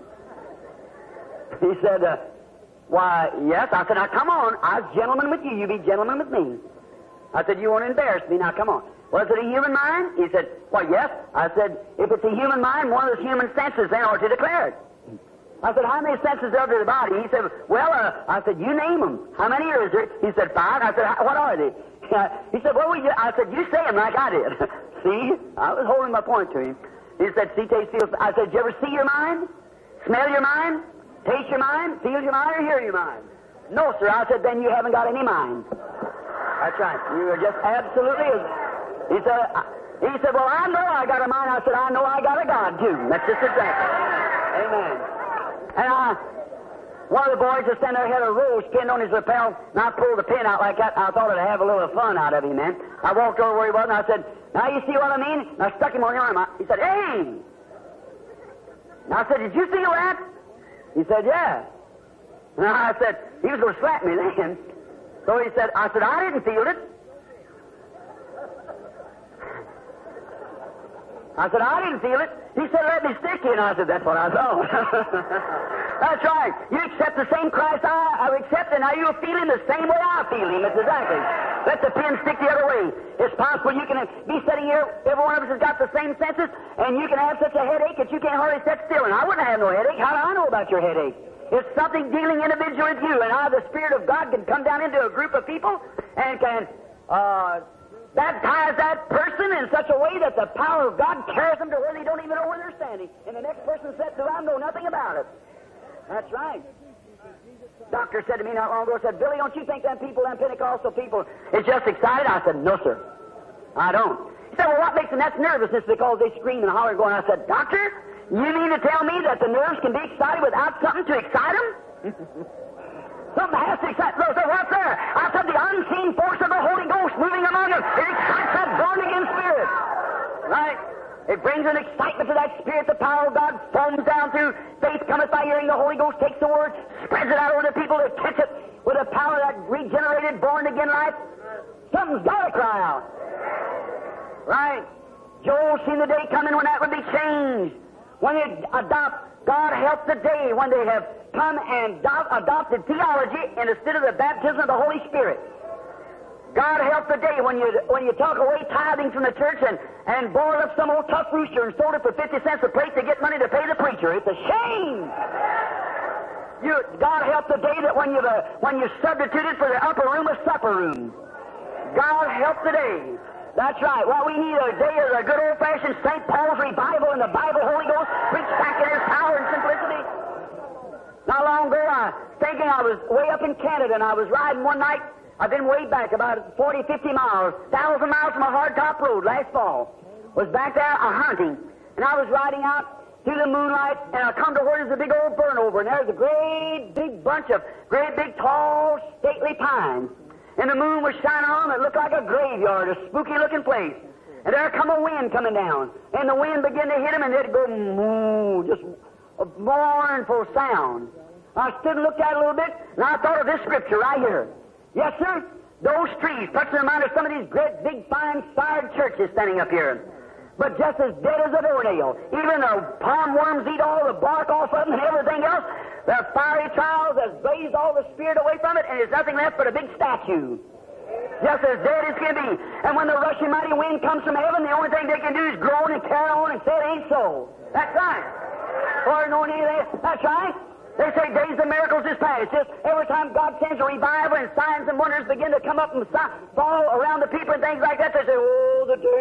He said, uh, why, yes. I said, now, come on. I was gentleman with you. You be gentleman with me. I said, you won't embarrass me. Now, come on. Was it a human mind? He said, well, yes. I said, if it's a human mind, one of those human senses then ought to declare it. I said, how many senses are there to the body? He said, well, uh, I said, you name them. How many are there? He said, five. I said, what are they? Uh, he said, well, we just, I said, you say them like I did. See? I was holding my point to him. He said, see, taste, feel. I said, did you ever see your mind? Smell your mind? Taste your mind? Feel your mind or hear your mind? No, sir. I said, then you haven't got any mind. That's right. You are just absolutely... He said, uh, he said, well, I know I got a mind. I said, I know I got a God, too. That's just exactly. Amen. And I, one of the boys was standing there, had a rose pinned on his lapel, and I pulled the pin out like that, and I thought I'd have a little fun out of him, man. I walked over where he was, and I said, now you see what I mean? And I stuck him on the arm. I, he said, hey! And I said, did you feel that? He said, yeah. And I said, he was going to slap me then. So he said, I said, I didn't feel it. I said, I didn't feel it. He said, let me stick you. And I said, that's what I thought. That's right. You accept the same Christ I, I accept, and now you'll feel him the same way I feel him. It's exactly. Let the pin stick the other way. It's possible you can be sitting here, every one of us has got the same senses, and you can have such a headache that you can't hardly sit still. And I wouldn't have no headache. How do I know about your headache? It's something dealing individually with you, and I, the Spirit of God, can come down into a group of people and can uh, baptize that person in such a way that the power of God carries them to where they don't even know where they're standing. And the next person said, do I know nothing about it? That's right. Doctor said to me not long ago, said, Billy, don't you think them people, them Pentecostal people, is just excited? I said, no, sir. I don't. He said, well, what makes them? That's nervousness because they scream and holler and go. And I said, Doctor, you mean to tell me that the nerves can be excited without something to excite them? Something has to excite them. So what's there? I said, the unseen force of the Holy Ghost moving among them. It excites that born-again spirit. Right? It brings an excitement to that spirit. The power of God foams down through. Faith cometh by hearing. The Holy Ghost takes the word, spreads it out over the people that catch it with the power of that regenerated, born-again life. Something's got to cry out. Right? Joel seen the day coming when that would be changed. When they adopt, God help the day when they have come and do- adopted theology instead of the baptism of the Holy Spirit. God help the day when you when you talk away tithing from the church and, and boiled up some old tough rooster and sold it for fifty cents a plate to get money to pay the preacher. It's a shame. You, God help the day that when you uh, when you substituted for the upper room a supper room. God help the day. That's right. What we need a day of a good old-fashioned Saint Paul's revival in the Bible, Holy Ghost, preached back in His power and simplicity. Not long ago, I was thinking I was way up in Canada, and I was riding one night. I've been way back, about forty, fifty miles, one thousand miles from a hardtop road last fall. Was back there a-hunting, and I was riding out through the moonlight, and I come to where there's a big old burnover, and there's a great big bunch of great big tall, stately pines. And the moon was shining on it. It looked like a graveyard, a spooky-looking place. And there come a wind coming down. And the wind began to hit them, and they'd go moo, just a mournful sound. I stood and looked at it a little bit, and I thought of this scripture right here. Yes, sir, those trees puts in mind of some of these great, big, fine, fired churches standing up here. But just as dead as a doornail. Even the palm worms eat all the bark off of them and everything else. The fiery trials has blazed all the spirit away from it, and there's nothing left but a big statue. Just as dead as can be. And when the rushing mighty wind comes from heaven, the only thing they can do is groan and carry on and say it ain't so. That's right. Or no anything. That's right. They say days of miracles is past. Just every time God sends a revival and signs and wonders begin to come up and si- fall around the people and things like that, they say, oh, the days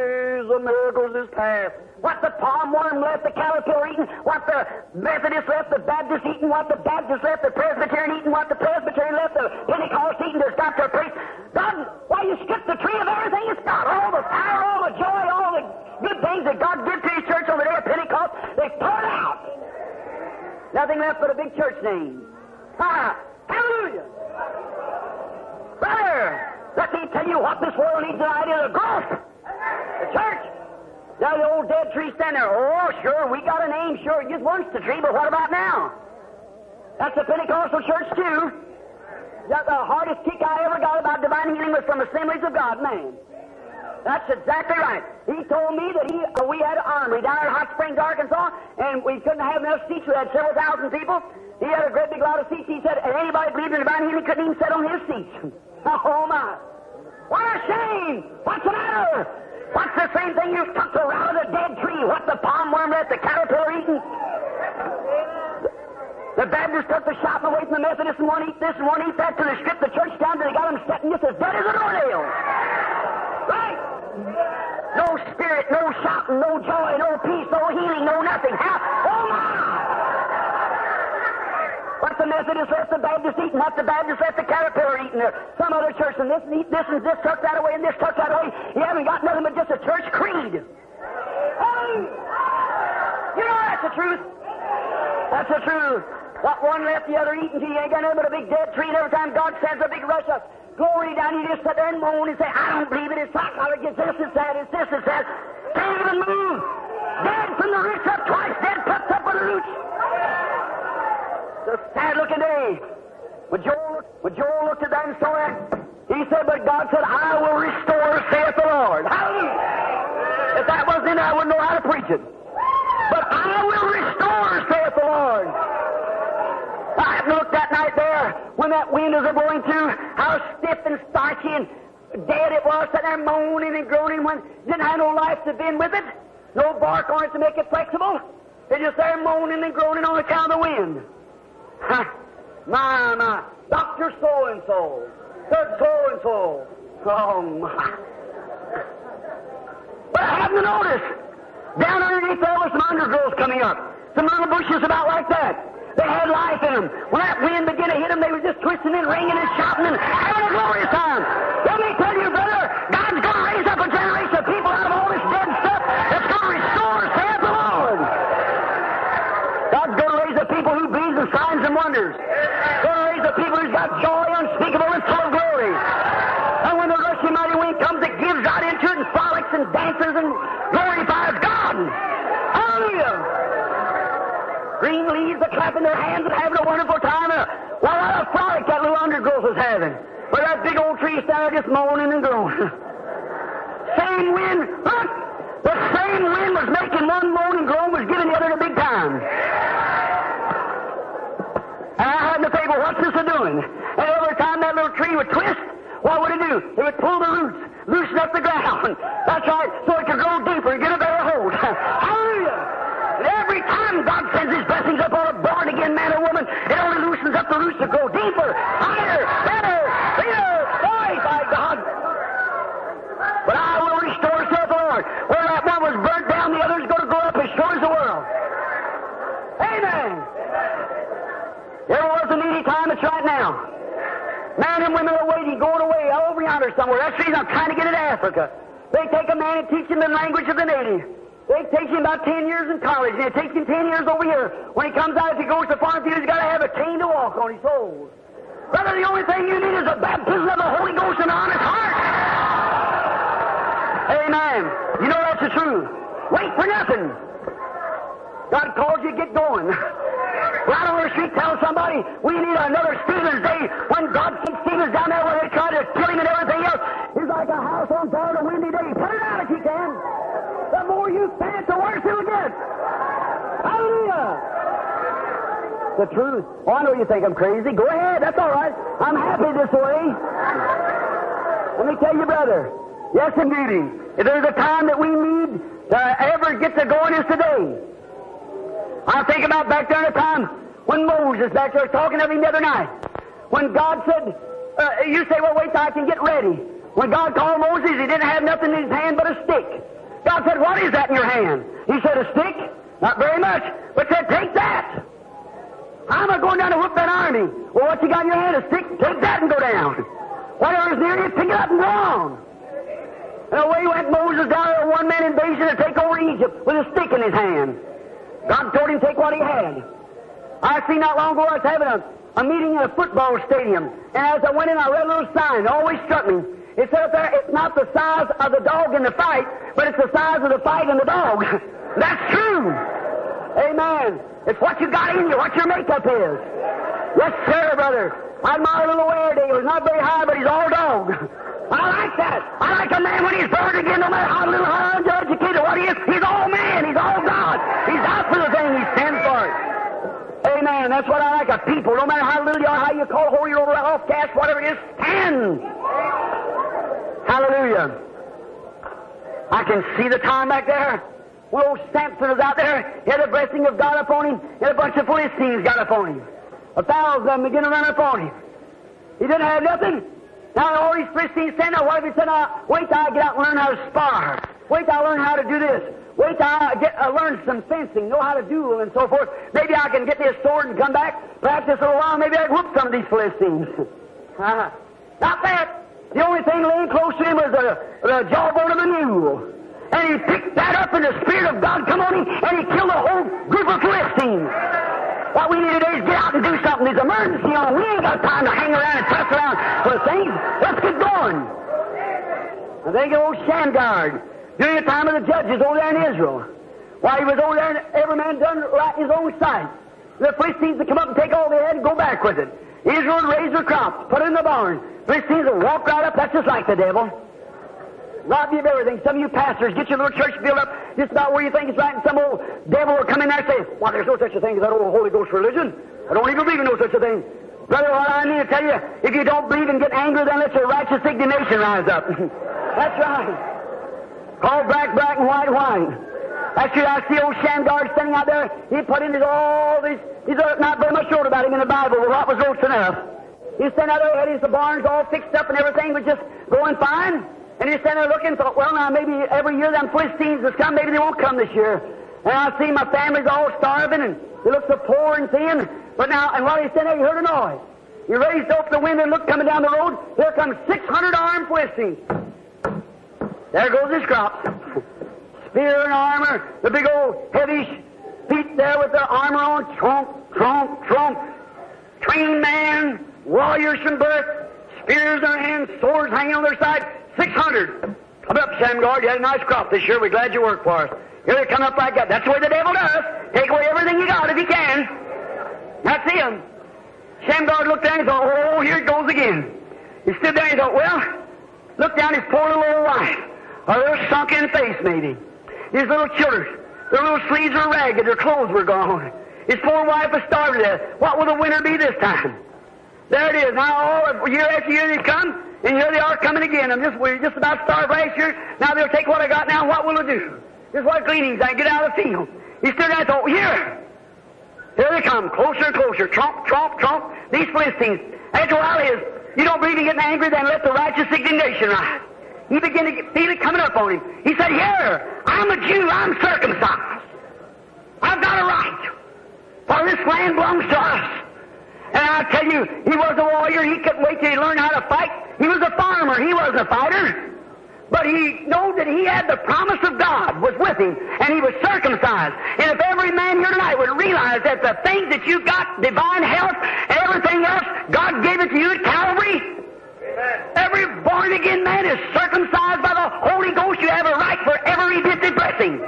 Jesus of miracles is past. What the palm worm left the caterpillar eating, what the Methodist left the Baptist eating, what the Baptist left the Presbyterian eating, what the Presbyterian left the Pentecost eating, there's got to preach. God, why you skip the tree of everything it's got? All the power, all the joy, all the good things that God did to His church on the day of Pentecost, they poured out. Nothing left but a big church name. Ha! Hallelujah! Brother, let me tell you what this world needs tonight is a growth. The church. Now the old dead tree standing there. Oh, sure, we got a name, sure. It just once the tree, but what about now? That's the Pentecostal church, too. That the hardest kick I ever got about divine healing was from Assemblies of God, man. That's exactly right. He told me that he uh, we had an armory down in Hot Springs, Arkansas, and we couldn't have enough seats. We had several thousand people. He had a great big lot of seats. He said, and anybody believed in divine healing couldn't even sit on his seats. Oh, my. What a shame! What's the matter? What's the same thing you took the root of the dead tree? What the palm worm left the caterpillar eating? The Baptists took the shopping away from the Methodists and one eat this and one eat that till they stripped the church down till they got them sitting just as dead as a doornail. Right? No spirit, no shouting, no joy, no peace, no healing, no nothing. How? Oh, my! What the Methodists left the Baptist eating, what the Baptist left the caterpillar eating there. Some other church, and this and eat this and this tuck that away and this tuck that away. You haven't got nothing but just a church creed. Hey! You know that's the truth. That's the truth. What one left the other eating till you ain't got nothing but a big dead tree, and every time God sends a big rush of glory down, you just sit there and moan and say, I don't believe it, it's like how it gets this, it's that, it's this, it's that. Can't even move. Dead from the roots up, twice dead, plucked up with the roots. It's a sad-looking day. When Joel, when Joel looked at that and saw that, he said, but God said, I will restore, saith the Lord. Hallelujah. If that wasn't in there, I wouldn't know how to preach it. But I will restore, saith the Lord. I happened to look that night there when that wind was blowing through, how stiff and starchy and dead it was, sitting there moaning and groaning when it didn't have no life to bend with it, no bark on it to make it flexible. It just there moaning and groaning on account of the wind. Ha! My, my, Doctor So-and-so, Third So-and-so. Oh, my. But I happened to notice, down underneath there was some undergrowth coming up, some little bushes about like that. They had life in them. When that wind began to hit them, they were just twisting and ringing and shouting and having a glorious time. Let me tell you, brother, God's going to raise up a generation of people out of all this dead stuff that's going to restore, saith the Lord. God's going to raise up people who believes in signs and wonders. Going to raise up people who's got joy unspeakable and full of glory. And when the rushing mighty wind comes, it gives right into it and frolics and dances and glorifies God. Hallelujah! Green leaves are clapping their hands and having a wonderful time. Uh, what a frolic that little undergrowth was having. But that big old tree standing there just moaning and groaning. Same wind, look! The same wind was making one moan and groan, was giving the other a big time. And I had to think, well, what's this a doing? And every time that little tree would twist, what would it do? It would pull the roots, loosen up the ground. That's right, so it could grow deeper and get a better hold. Hallelujah! And every time God sends His blessings upon a born-again man or woman, it only loosens up the roots to go deeper, higher, better, bigger. Glorify God. But I will restore, saith the Lord. Where that one was burnt down, the other's going to go up as sure as the world. Amen. There was a needy time, it's right now. Men and women are waiting, going away over yonder somewhere. That's the reason I'm trying to get into Africa. They take a man and teach him the language of the native. They take him about ten years in college, and it takes him ten years over here. When he comes out, if he goes to farm field, he's got to have a cane to walk on his soul. Brother, the only thing you need is a baptism of the Holy Ghost and an honest heart. Amen. You know that's the truth. Wait for nothing. God calls you, get going. Right on the street, tell somebody, we need another Stephen's Day. When God sent Stephen's down there where they tried to kill him and everything else, it's like a house on fire on a windy day. Put it out if you can. The more you stand, the worse it'll get. Hallelujah! The truth. Oh, I know you think I'm crazy. Go ahead. That's all right. I'm happy this way. Let me tell you, brother. Yes, indeed. If there's a time that we need to ever get to going is today. I think about back there in the time when Moses back there was talking of him the other night. When God said, uh, you say, well, wait till I can get ready. When God called Moses, he didn't have nothing in his hand but a stick. God said, what is that in your hand? He said, a stick? Not very much. But said, take that. How am I going down to whoop that army? Well, what you got in your hand? A stick? Take that and go down. Whatever's near you, pick it up and go on. And away went Moses down there, one man invasion to take over Egypt with a stick in his hand. God told him to take what he had. I seen not long ago, I was having a, a meeting in a football stadium, and as I went in, I read a little sign. It always struck me. It said up there, it's not the size of the dog in the fight, but it's the size of the fight in the dog. That's true. Amen. It's what you got in you, what your makeup is. Yes, sir, brother. I admire a little Airedale. He's not very high, but he's all dog. I like that. I like a man when he's born again, no matter how little, how uneducated, what he is. He's all man. He's all God. He's out for the thing. He stands for it. Amen. That's what I like of people. No matter how little you are, how you call, holy, or off cast, whatever it is, stand. Hallelujah. I can see the time back there. Well, old Samson was out there. He had a blessing of God upon him, and a bunch of Philistines got upon him. A thousand of them began to run upon him. He didn't have nothing. Now all these Philistines said, now what if he said, now, wait till I get out and learn how to spar. Wait till I learn how to do this. Wait till I get, uh, learn some fencing, know how to duel and so forth. Maybe I can get this sword and come back. Perhaps this little while, maybe I can whoop some of these Philistines. uh, not that. The only thing laying close to him was the, the jawbone of a mule. And he picked that up, and the Spirit of God come on him, and he killed a whole group of Philistines. What we need today is get out and do something. There's emergency on. We ain't got time to hang around and fuss around for things. Let's get going. I think of old Shamgar, during the time of the judges over there in Israel. While he was over there, and every man done right in his own sight. The Philistines would come up and take all they had and go back with it. Israel would raise their crops, put it in the barn. Philistines would walk right up. That's just like the devil. Rob you of everything. Some of you pastors get your little church built up just about where you think it's right, and some old devil will come in there and say, well, there's no such a thing as that old Holy Ghost religion. I don't even believe in no such a thing. Brother, what I need to tell you, if you don't believe and get angry, then let your righteous indignation rise up. That's right. Call black, black, and white, white. That's true. I see old Shamgar standing out there. He put in his, all these, he's not very much wrote about him in the Bible, but what was wrote enough. He's standing out there, had his barns all fixed up and everything was just going fine. And he's standing there looking and thought, well, now maybe every year them Philistines will come, maybe they won't come this year. And I see my family's all starving, and they look so poor and thin. But now, and while he's standing there, he heard a noise. He raised up the window and looked coming down the road. There comes six hundred armed Philistines. There goes his crops. Spear and armor, the big old heavy feet there with their armor on, tromp, tromp, tromp. Trained man, warriors from birth, spears in their hands, swords hanging on their side. Six hundred. Come up, Shamgar. You had a nice crop this year. We're glad you worked for us. Here they come up like that. That's the way the devil does. Take away everything you got if you can. That's him. Shamgar looked down and thought, oh, here it goes again. He stood there and he thought, well, look down his poor little old wife. A little sunken face, maybe. His little children. Their little sleeves were ragged. Their clothes were gone. His poor wife was starved to death. What will the winter be this time? There it is. Now, all year after year they come. And here they are coming again. I'm just, we're just about starved last year. Now they'll take what I got now. What will it do? Just what gleanings I get out of the field. He stood there and thought, here. Here they come, closer and closer. Tromp, tromp, tromp. These Philistines. After a while is, you don't believe in getting angry, then let the righteous indignation rise. He began to get, feel it coming up on him. He said, here, I'm a Jew. I'm circumcised. I've got a right. For this land belongs to us. And I tell you, he was a warrior. He couldn't wait till he learned how to fight. He was a farmer. He wasn't a fighter. But he knew that he had the promise of God was with him, and he was circumcised. And if every man here tonight would realize that the things that you got, divine health and everything else, God gave it to you at Calvary. Amen. Every born-again man is circumcised by the Holy Ghost. You have a right for every redemptive blessing.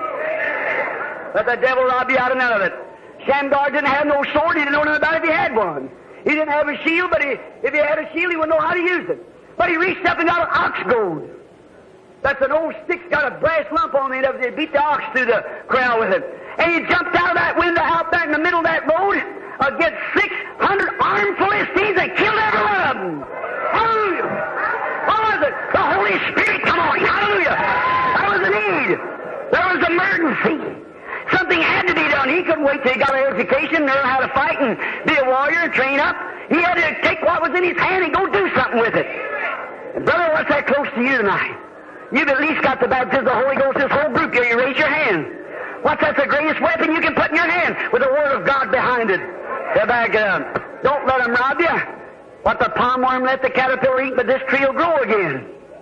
Let the devil rob you out of none of it. Shamgar didn't have no sword. He didn't know nothing about it if he had one. He didn't have a shield, but he, if he had a shield, he wouldn't know how to use it. But he reached up and got an ox goad. That's an old stick's got a brass lump on the end of it. They beat the ox through the crowd with it. And he jumped out of that window out there in the middle of that road against six hundred armed Philistines and killed every one of them. Hallelujah. What was it? The Holy Spirit come on. Hallelujah. That was a need. There was emergency. Something had to be done. He couldn't wait till he got an education, learn how to fight and be a warrior and train up. He had to take what was in his hand and go do something with it. And brother, what's that close to you tonight? You've at least got the baptism of the Holy Ghost. This whole group else, that's the greatest weapon you can put in your hand with the Word of God behind it. Get back up. Don't let them rob you. What the palm worm let the caterpillar eat, but this tree will grow again.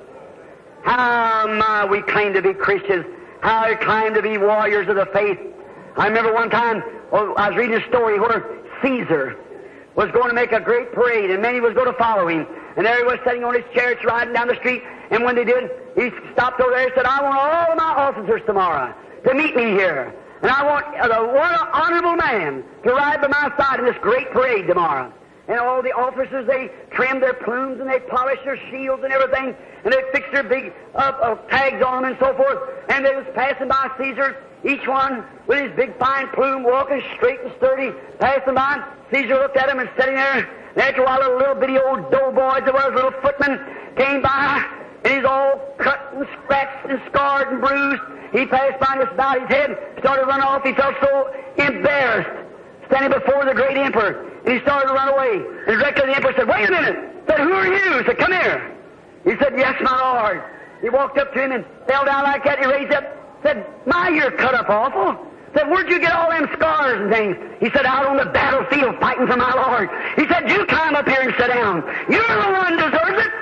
How my, we claim to be Christians. How we claim to be warriors of the faith. I remember one time, oh, I was reading a story where Caesar was going to make a great parade, and many was going to follow him. And there he was sitting on his chariot riding down the street, and when they did, he stopped over there and said, I want all of my officers tomorrow to meet me here. And I want the one honorable man to ride by my side in this great parade tomorrow. And all the officers, they trimmed their plumes and they polished their shields and everything, and they fixed their big uh, uh, tags on them and so forth. And they was passing by Caesar, each one with his big fine plume, walking straight and sturdy, passing by. Caesar looked at him and sitting there. And after a while, a little bitty old doughboy, there was, little footman, came by, and he's all cut and scratched and scarred and bruised. He passed by and just bowed his head, started running off. He felt so embarrassed, standing before the great emperor. And he started to run away. And directly the emperor said, wait a minute. He said, who are you? He said, come here. He said, yes, my lord. He walked up to him and fell down like that. He raised up, said, my, you're cut up awful. Said, where'd you get all them scars and things? He said, out on the battlefield fighting for my Lord. He said, you climb up here and sit down. You're the one who deserves it.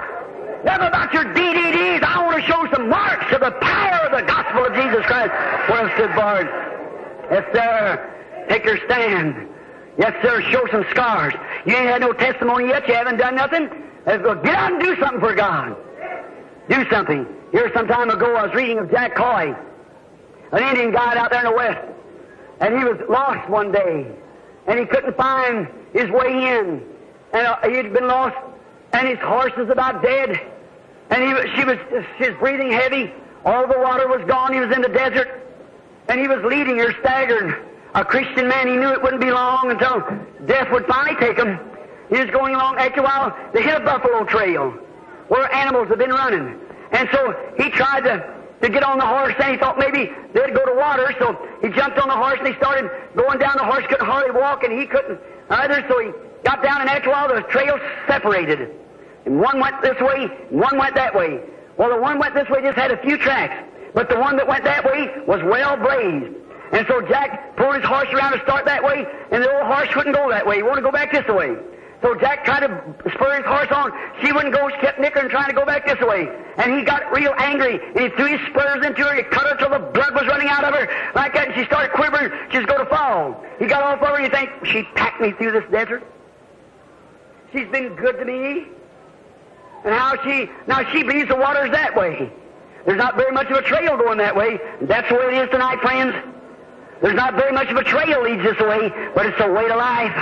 Never about your D D Ds. I want to show some marks of the power of the gospel of Jesus Christ. Well stood bars. Yes, sir. Take your stand. Yes, sir. Show some scars. You ain't had no testimony yet. You haven't done nothing. Let's go. Get out and do something for God. Do something. Here some time ago I was reading of Jack Coy, an Indian guide out there in the West. And he was lost one day. And he couldn't find his way in. And uh, he'd been lost. And his horse was about dead. And he was, she was, she was breathing heavy. All the water was gone. He was in the desert. And he was leading her, staggered. A Christian man, he knew it wouldn't be long until death would finally take him. He was going along. After a while, they hit a buffalo trail where animals had been running. And so he tried to, to get on the horse, and he thought maybe they'd go to water. So he jumped on the horse, and he started going down. The horse couldn't hardly walk, and he couldn't either. So he got down, and after a while, the trail separated. And one went this way, and one went that way. Well, the one went this way just had a few tracks, but the one that went that way was well blazed. And so Jack pulled his horse around to start that way, and the old horse wouldn't go that way. He wanted to go back this way. So Jack tried to spur his horse on. She wouldn't go. She kept nickering, trying to go back this way. And he got real angry, and he threw his spurs into her. He cut her till the blood was running out of her like that, and she started quivering. She was going to fall. He got off over, and you think, she packed me through this desert. She's been good to me. And how she, now she believes the water's that way. There's not very much of a trail going that way. That's the way it is tonight, friends. There's not very much of a trail leads this way, but it's the way to life.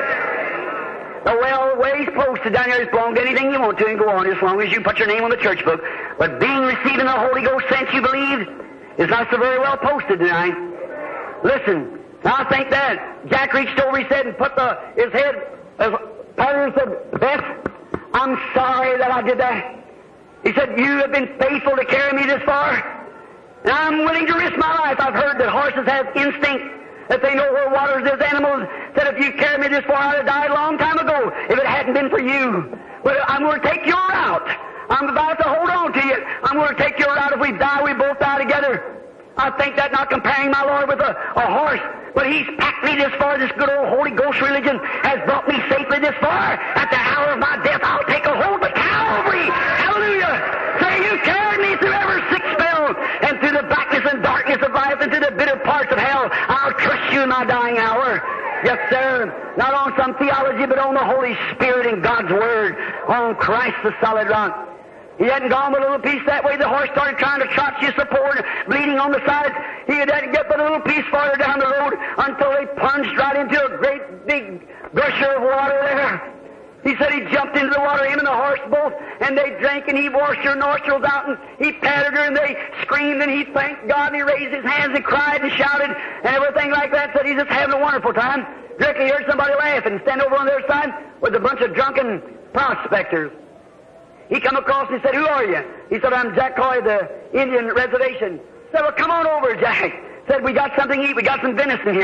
The well, way is posted down there is belong to anything you want to and go on as long as you put your name on the church book. But being receiving the Holy Ghost since you believe is not so very well posted tonight. Listen, now I think that Jack reached over, he said, and put the, his head, as Peter and said, Beth, I'm sorry that I did that. He said, you have been faithful to carry me this far, and I'm willing to risk my life. I've heard that horses have instinct, that they know where water is. Animals said, if you carried me this far, I'd have died a long time ago if it hadn't been for you. But I'm going to take your route. I'm about to hold on to you. I'm going to take your route. If we die, we both die together. I think that, not comparing my Lord with a, a horse, but He's packed me this far. This good old Holy Ghost religion has brought me safely this far. At the hour of my death, I'll take a hold of Calvary. Hallelujah. Say, you carried me through every sick spell and through the blackness and darkness of life and through the bitter parts of hell. I'll trust you in my dying hour. Yes, sir. Not on some theology, but on the Holy Spirit and God's Word. On Christ, the solid rock. He hadn't gone but a little piece that way. The horse started trying to trot you support, bleeding on the sides. He had to get but a little piece farther down the road until they plunged right into a great big gusher of water there. He said he jumped into the water, him and the horse both, and they drank, and he washed her nostrils out, and he patted her, and they screamed, and he thanked God, and he raised his hands and cried and shouted, and everything like that. Said he's just having a wonderful time. Directly he heard somebody laugh and stand over on their side with a bunch of drunken prospectors. He come across and said, who are you? He said, I'm Jack Coy, the Indian reservation. Said, well, come on over, Jack. Said, we got something to eat. We got some venison here.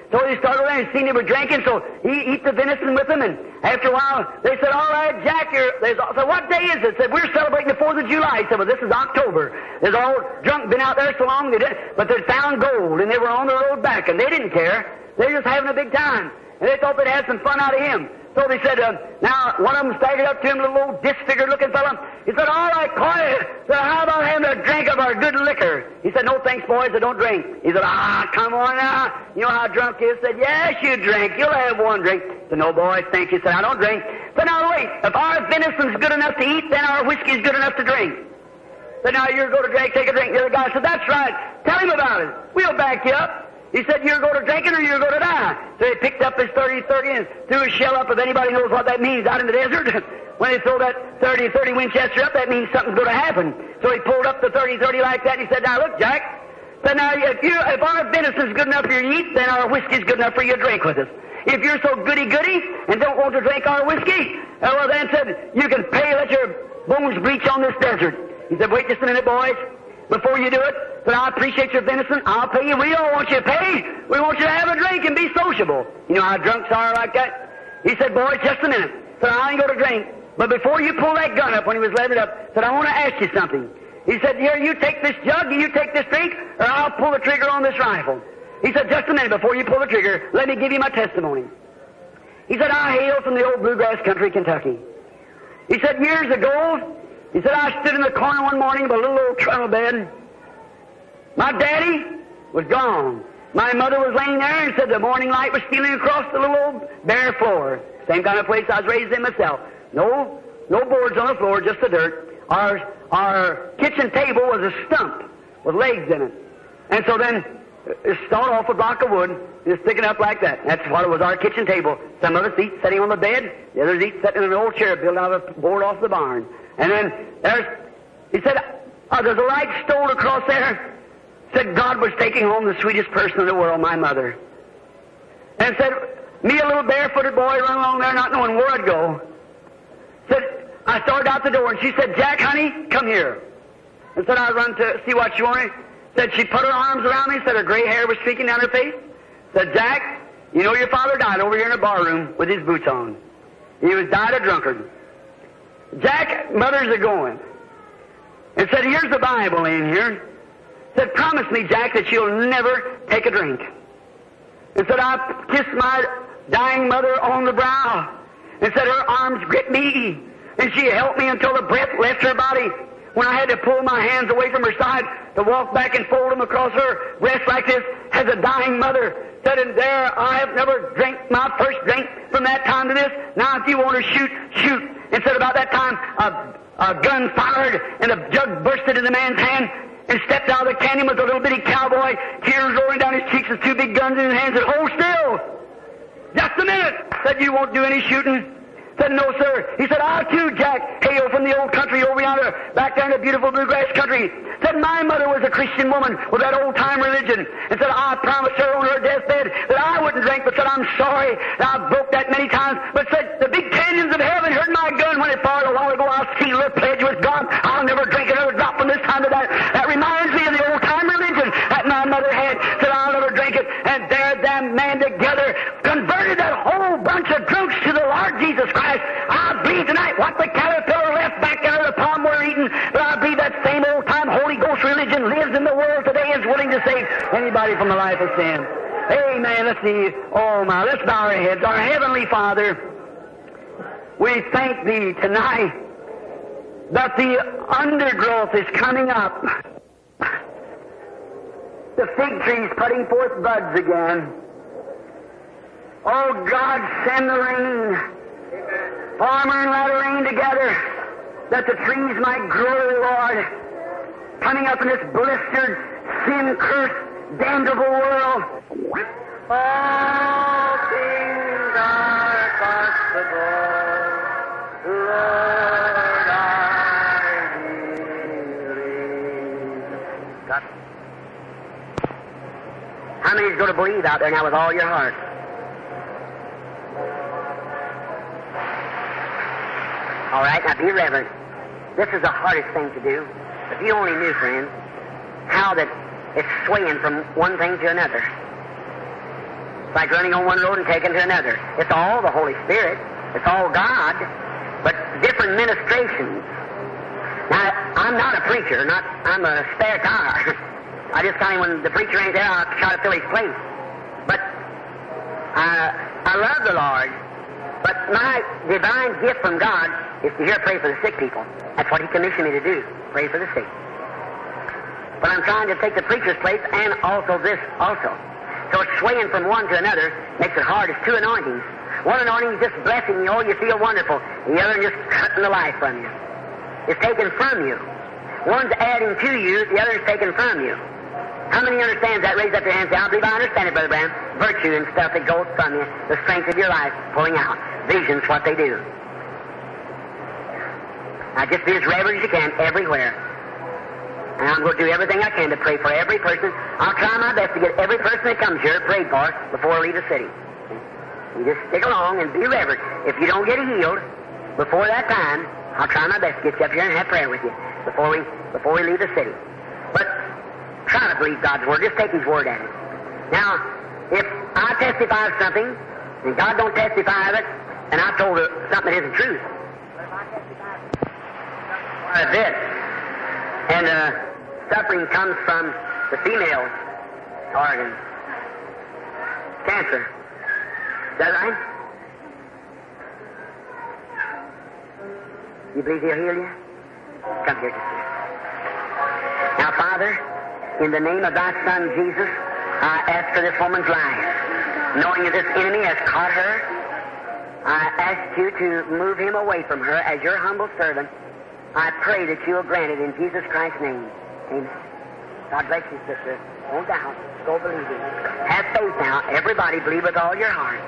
So he started around and seen they were drinking, so he eat the venison with them, and after a while, they said, all right, Jack, you're, they said, what day is it? They said, we're celebrating the fourth of July. He said, well, this is October. They're all drunk, been out there so long, they did, but they found gold, and they were on the road back, and they didn't care. They were just having a big time, and they thought they'd have some fun out of him. So they said, uh, now, one of them staggered up to him, a little old disfigured-looking fellow. He said, all right, Coy, so how about having a drink of our good liquor? He said, no thanks, boys, I don't drink. He said, ah, come on now. You know how drunk he is? He said, yes, you drink. You'll have one drink. He said, no, boys, thank you. He said, I don't drink. He said, now, wait, if our venison's good enough to eat, then our whiskey's good enough to drink. He said, now, you're going to drink, take a drink. The other guy said, that's right. Tell him about it. We'll back you up. He said, you're going to drinking or you're going to die. So he picked up his thirty thirty and threw his shell up. If anybody knows what that means out in the desert, when they throw that thirty thirty Winchester up, that means something's going to happen. So he pulled up the thirty thirty like that, and he said, now look, Jack, said, now if, you, if our venison's good enough for you to eat, then our whiskey's good enough for you to drink with us. If you're so goody-goody and don't want to drink our whiskey, uh, well then, said, you can pay, let your bones bleach on this desert. He said, wait just a minute, boys. Before you do it, but I appreciate your venison. I'll pay you. We don't want you to pay. We want you to have a drink and be sociable. You know how drunks are like that? He said, boys, just a minute. Said, I ain't going to drink. But before you pull that gun up, when he was letting it up, said, I want to ask you something. He said, here, you take this jug, you take this drink, or I'll pull the trigger on this rifle. He said, just a minute before you pull the trigger, let me give you my testimony. He said, I hail from the old bluegrass country, Kentucky. He said, years ago, he said, I stood in the corner one morning by a little old trundle bed. My daddy was gone. My mother was laying there, and said the morning light was stealing across the little old bare floor. Same kind of place I was raised in myself. No, no boards on the floor, just the dirt. Our, our kitchen table was a stump with legs in it. And so then, it started off a block of wood, just sticking up like that. That's what it was, our kitchen table. Some of us eat sitting on the bed, the others eat sitting in an old chair built out of a board off the barn. And then there's, he said, oh, there's a light stole across there. Said God was taking home the sweetest person in the world, my mother. And said, me, a little barefooted boy, run along there not knowing where I'd go. Said, I started out the door, and she said, Jack, honey, come here. And said, I run to see what she wanted. Said, she put her arms around me, said her gray hair was streaking down her face. Said, Jack, you know your father died over here in a bar room with his boots on. He was died a drunkard. Jack, mother's a going. And said, here's the Bible in here. Said, promise me, Jack, that you'll never take a drink. And said, I kissed my dying mother on the brow. And said, her arms gripped me. And she held me until the breath left her body. When I had to pull my hands away from her side to walk back and fold them across her breast like this as a dying mother. Said, and there I have never drank my first drink from that time to this. Now if you want to shoot, shoot. And said, about that time, a, a gun fired and a jug bursted in the man's hand. And stepped out of the canyon with a little bitty cowboy, tears rolling down his cheeks with two big guns in his hands, and hold still. Just a minute. Said, you won't do any shooting. Said, no, sir. He said, I too, Jack, hail from the old country over yonder, back there in the beautiful bluegrass country. Said, my mother was a Christian woman with that old-time religion. And said, I promised her on her deathbed that I wouldn't drink, but said, I'm sorry. I broke that many times. But said, the big canyons of heaven heard my gun when it fired a while ago. I'll seal her pledge with God. I'll never drink another drop from this time to that. That reminds me of the old-time religion that my mother had. Said, I'll never drink it. And there them man together converted that whole bunch of drunks to the Lord Jesus Christ. I believe tonight what the caterpillar left back there in the palm we're eating, but I believe that same old-time Holy Ghost religion lives in the world today and is willing to save anybody from the life of sin. Amen. Let's see. Oh, my. Let's bow our heads. Our Heavenly Father, we thank Thee tonight that the undergrowth is coming up. The fig tree's putting forth buds again. Oh, God, send the rain. Farmer and latter rain together, that the trees might grow, Lord, coming up in this blistered, sin-cursed, damnable world. All things are possible, Lord, I believe. God. How many's going to believe out there now with all your heart? All right, now be reverent. This is the hardest thing to do. If you only knew, friends, how that it's swaying from one thing to another. like running on one road and taking to another. It's all the Holy Spirit. It's all God, but different ministrations. Now, I'm not a preacher. Not I'm a spare tire. I just kind of, when the preacher ain't there, I try to fill his place. But uh, I love the Lord. But my divine gift from God is to hear pray for the sick people. That's what He commissioned me to do, pray for the sick. But I'm trying to take the preacher's place and also this also. So it's swaying from one to another makes it hard. It's two anointings. One anointing is just blessing you, oh, you feel wonderful. The other is just cutting the life from you. It's taken from you. One's adding to you, the other is taken from you. How many understands that? Raise up your hands and say, I believe I understand it, Brother Branham. Virtue and stuff that goes from you, the strength of your life pulling out. Vision's what they do. Now just be as reverent as you can everywhere. And I'm going to do everything I can to pray for every person. I'll try my best to get every person that comes here prayed for before we leave the city. You just stick along and be reverent. If you don't get healed before that time, I'll try my best to get you up here and have prayer with you before we before we leave the city. But try to believe God's Word. Just take His Word at it. Now, if I testify of something, and God don't testify of it, and I told her something that isn't true, of this, and uh, suffering comes from the female organ, cancer. Is that right? You believe He'll heal you? Come here, just now, Father, in the name of Thy Son Jesus, I ask for this woman's life. Knowing that this enemy has caught her, I ask you to move him away from her as your humble servant. I pray that you will grant it in Jesus Christ's name. Amen. God bless you, sister. Don't doubt. Go believe it. Have faith now. Everybody believe with all your heart.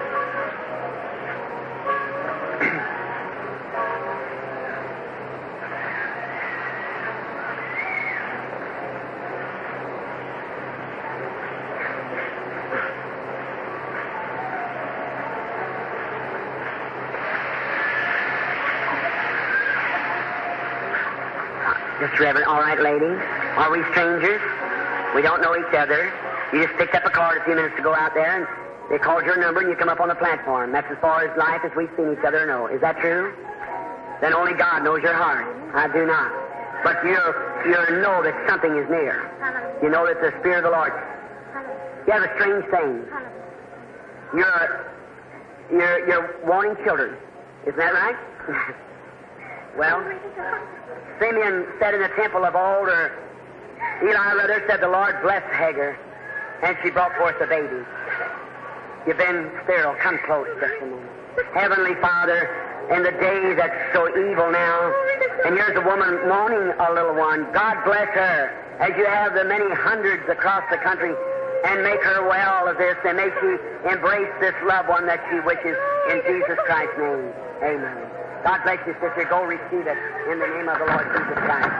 Just Reverend, all right, lady. Are we strangers? We don't know each other. You just picked up a card a few minutes to go out there, and they called your number, and you come up on the platform. That's as far as life as we've seen each other know. Is that true? Then only God knows your heart. I do not. But you you know that something is near. You know that the Spirit of the Lord. You have a strange thing. You're you're you're wanting children. Isn't that right? Well, Simeon said in the temple of old, or Eli rather said, the Lord blessed Hagar, and she brought forth a baby. You've been sterile. Come close just a moment. Heavenly Father, in the day that's so evil now, and here's a woman mourning a little one. God bless her as you have the many hundreds across the country, and make her well of this, and may she embrace this loved one that she wishes in Jesus Christ's name. Amen. God bless you, sister. Go receive it in the name of the Lord Jesus Christ.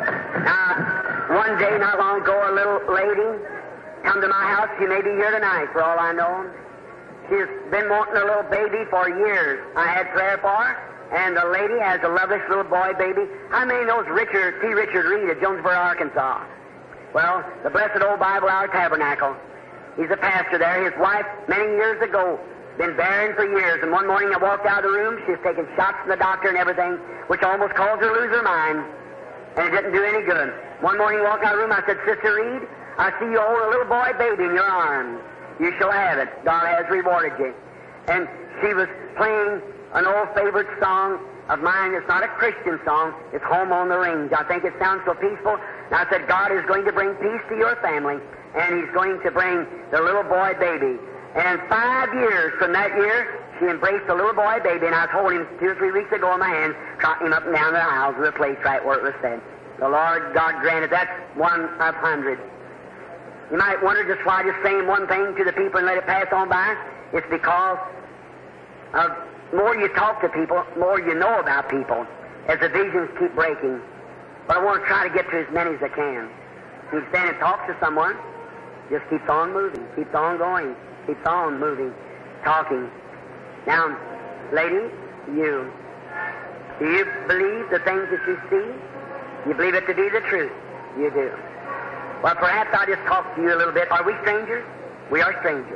Now, one day not long ago, a little lady come to my house. She may be here tonight, for all I know. She's been wanting a little baby for years. I had prayer for her, and the lady has a lovely little boy baby. How many knows Richard T. Richard Reed of Jonesboro, Arkansas? Well, the Blessed Old Bible Hour Tabernacle. He's a pastor there. His wife, many years ago, been barren for years, and one morning I walked out of the room. She was taking shots from the doctor and everything, which almost caused her to lose her mind, and it didn't do any good. One morning I walked out of the room, I said, Sister Reed, I see you hold a little boy baby in your arms. You shall have it. God has rewarded you. And she was playing an old favorite song of mine. It's not a Christian song. It's Home on the Range. I think it sounds so peaceful. And I said, God is going to bring peace to your family, and He's going to bring the little boy baby. And five years from that year, she embraced the little boy baby, and I was holding him two or three weeks ago in my hand, trotting him up and down the aisles of the place right where it was said. The Lord God granted. That's one of hundred. You might wonder just why just saying one thing to the people and let it pass on by. It's because of more you talk to people, more you know about people, as the visions keep breaking. But I want to try to get to as many as I can. You stand and talk to someone, just keeps on moving, keeps on going. Keeps on moving, talking. Now, lady, you, do you believe the things that you see? You believe it to be the truth? You do. Well, perhaps I'll just talk to you a little bit. Are we strangers? We are strangers.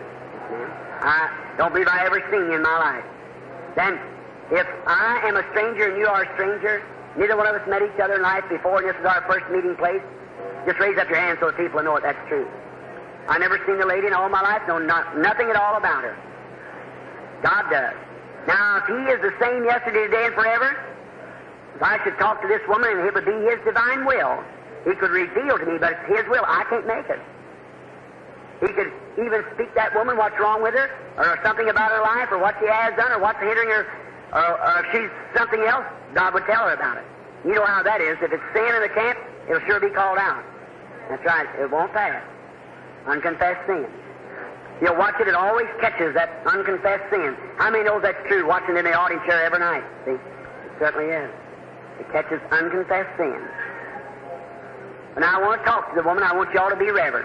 ma'am. I don't believe I ever seen you in my life. Then, if I am a stranger and you are a stranger, neither one of us met each other in life before, and this is our first meeting place, just raise up your hand so that people know it. That's true. I never seen the lady in all my life, know not, nothing at all about her. God does. Now, if He is the same yesterday, today, and forever, if I should talk to this woman and it would be His divine will, He could reveal to me, but it's His will. I can't make it. He could even speak to that woman what's wrong with her, or something about her life, or what she has done, or what's hindering her, or, or if she's something else, God would tell her about it. You know how that is. If it's sin in the camp, it'll sure be called out. That's right. It won't pass. Unconfessed sin. You'll watch it, it always catches that unconfessed sin. How many knows that's true, watching in the audience chair every night? See? It certainly is. It catches unconfessed sin. And now I want to talk to the woman. I want you all to be reverent.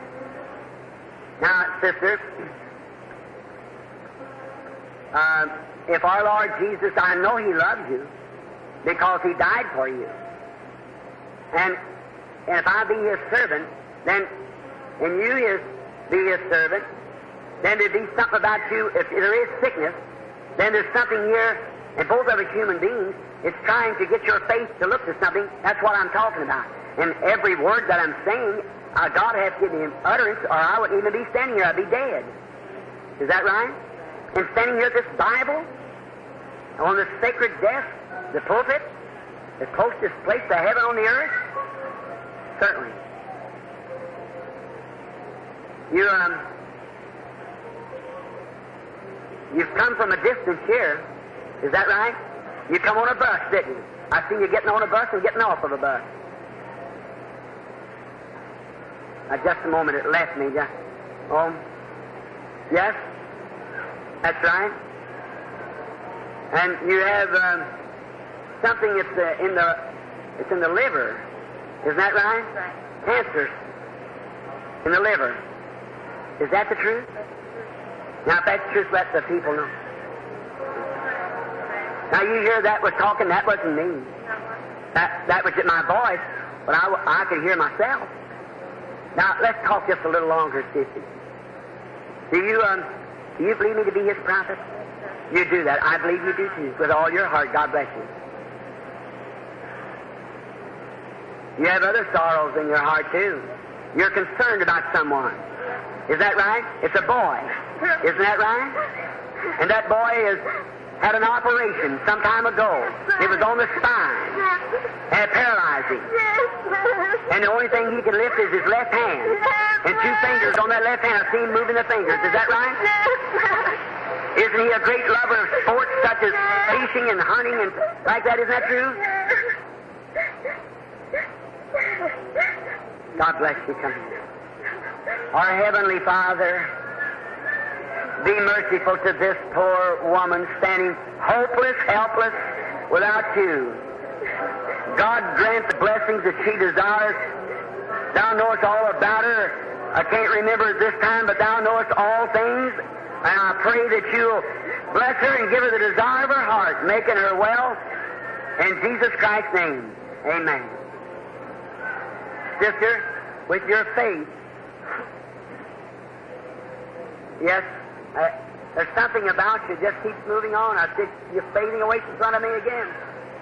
Now, sister, uh, if our Lord Jesus, I know He loves you because He died for you. And, and if I be His servant, then, and you his, be His servant, then there'd be something about you. If there is sickness, then there's something here, and both of us human beings, it's trying to get your faith to look to something. That's what I'm talking about. And every word that I'm saying, uh, God has given Him utterance, or I wouldn't even be standing here. I'd be dead. Is that right? And standing here at this Bible, on this sacred desk, the pulpit, the closest place to heaven on the earth? Certainly. You, um, you've come from a distance here. Is that right? You come on a bus, didn't you? I seen you getting on a bus and getting off of a bus. Uh, just a moment, it left me. Just, oh, yes, that's right. And you have um, something that's uh, in the it's in the liver. Isn't that right? Right. Cancer in the liver. Is that the truth? Now, if that's the truth, let the people know. Now, you hear that was talking. That wasn't me. That that was my voice, but I, I could hear myself. Now, let's talk just a little longer, sister. Do you um do you believe me to be His prophet? You do that. I believe you do too, with all your heart. God bless you. You have other sorrows in your heart too. You're concerned about someone. Is that right? It's a boy. Isn't that right? And that boy has had an operation some time ago. It was on the spine. And it paralyzed him. And the only thing he can lift is his left hand. And two fingers on that left hand. I've seen him moving the fingers. Is that right? Isn't he a great lover of sports such as fishing and hunting and like that? Isn't that true? God bless you. Come here. Our Heavenly Father, be merciful to this poor woman standing hopeless, helpless, without you. God grant the blessings that she desires. Thou knowest all about her. I can't remember at this time, but Thou knowest all things. And I pray that You'll bless her and give her the desire of her heart, making her well. In Jesus Christ's name, amen. Sister, with your faith, yes, uh, there's something about you just keeps moving on. I see you're fading away in front of me again.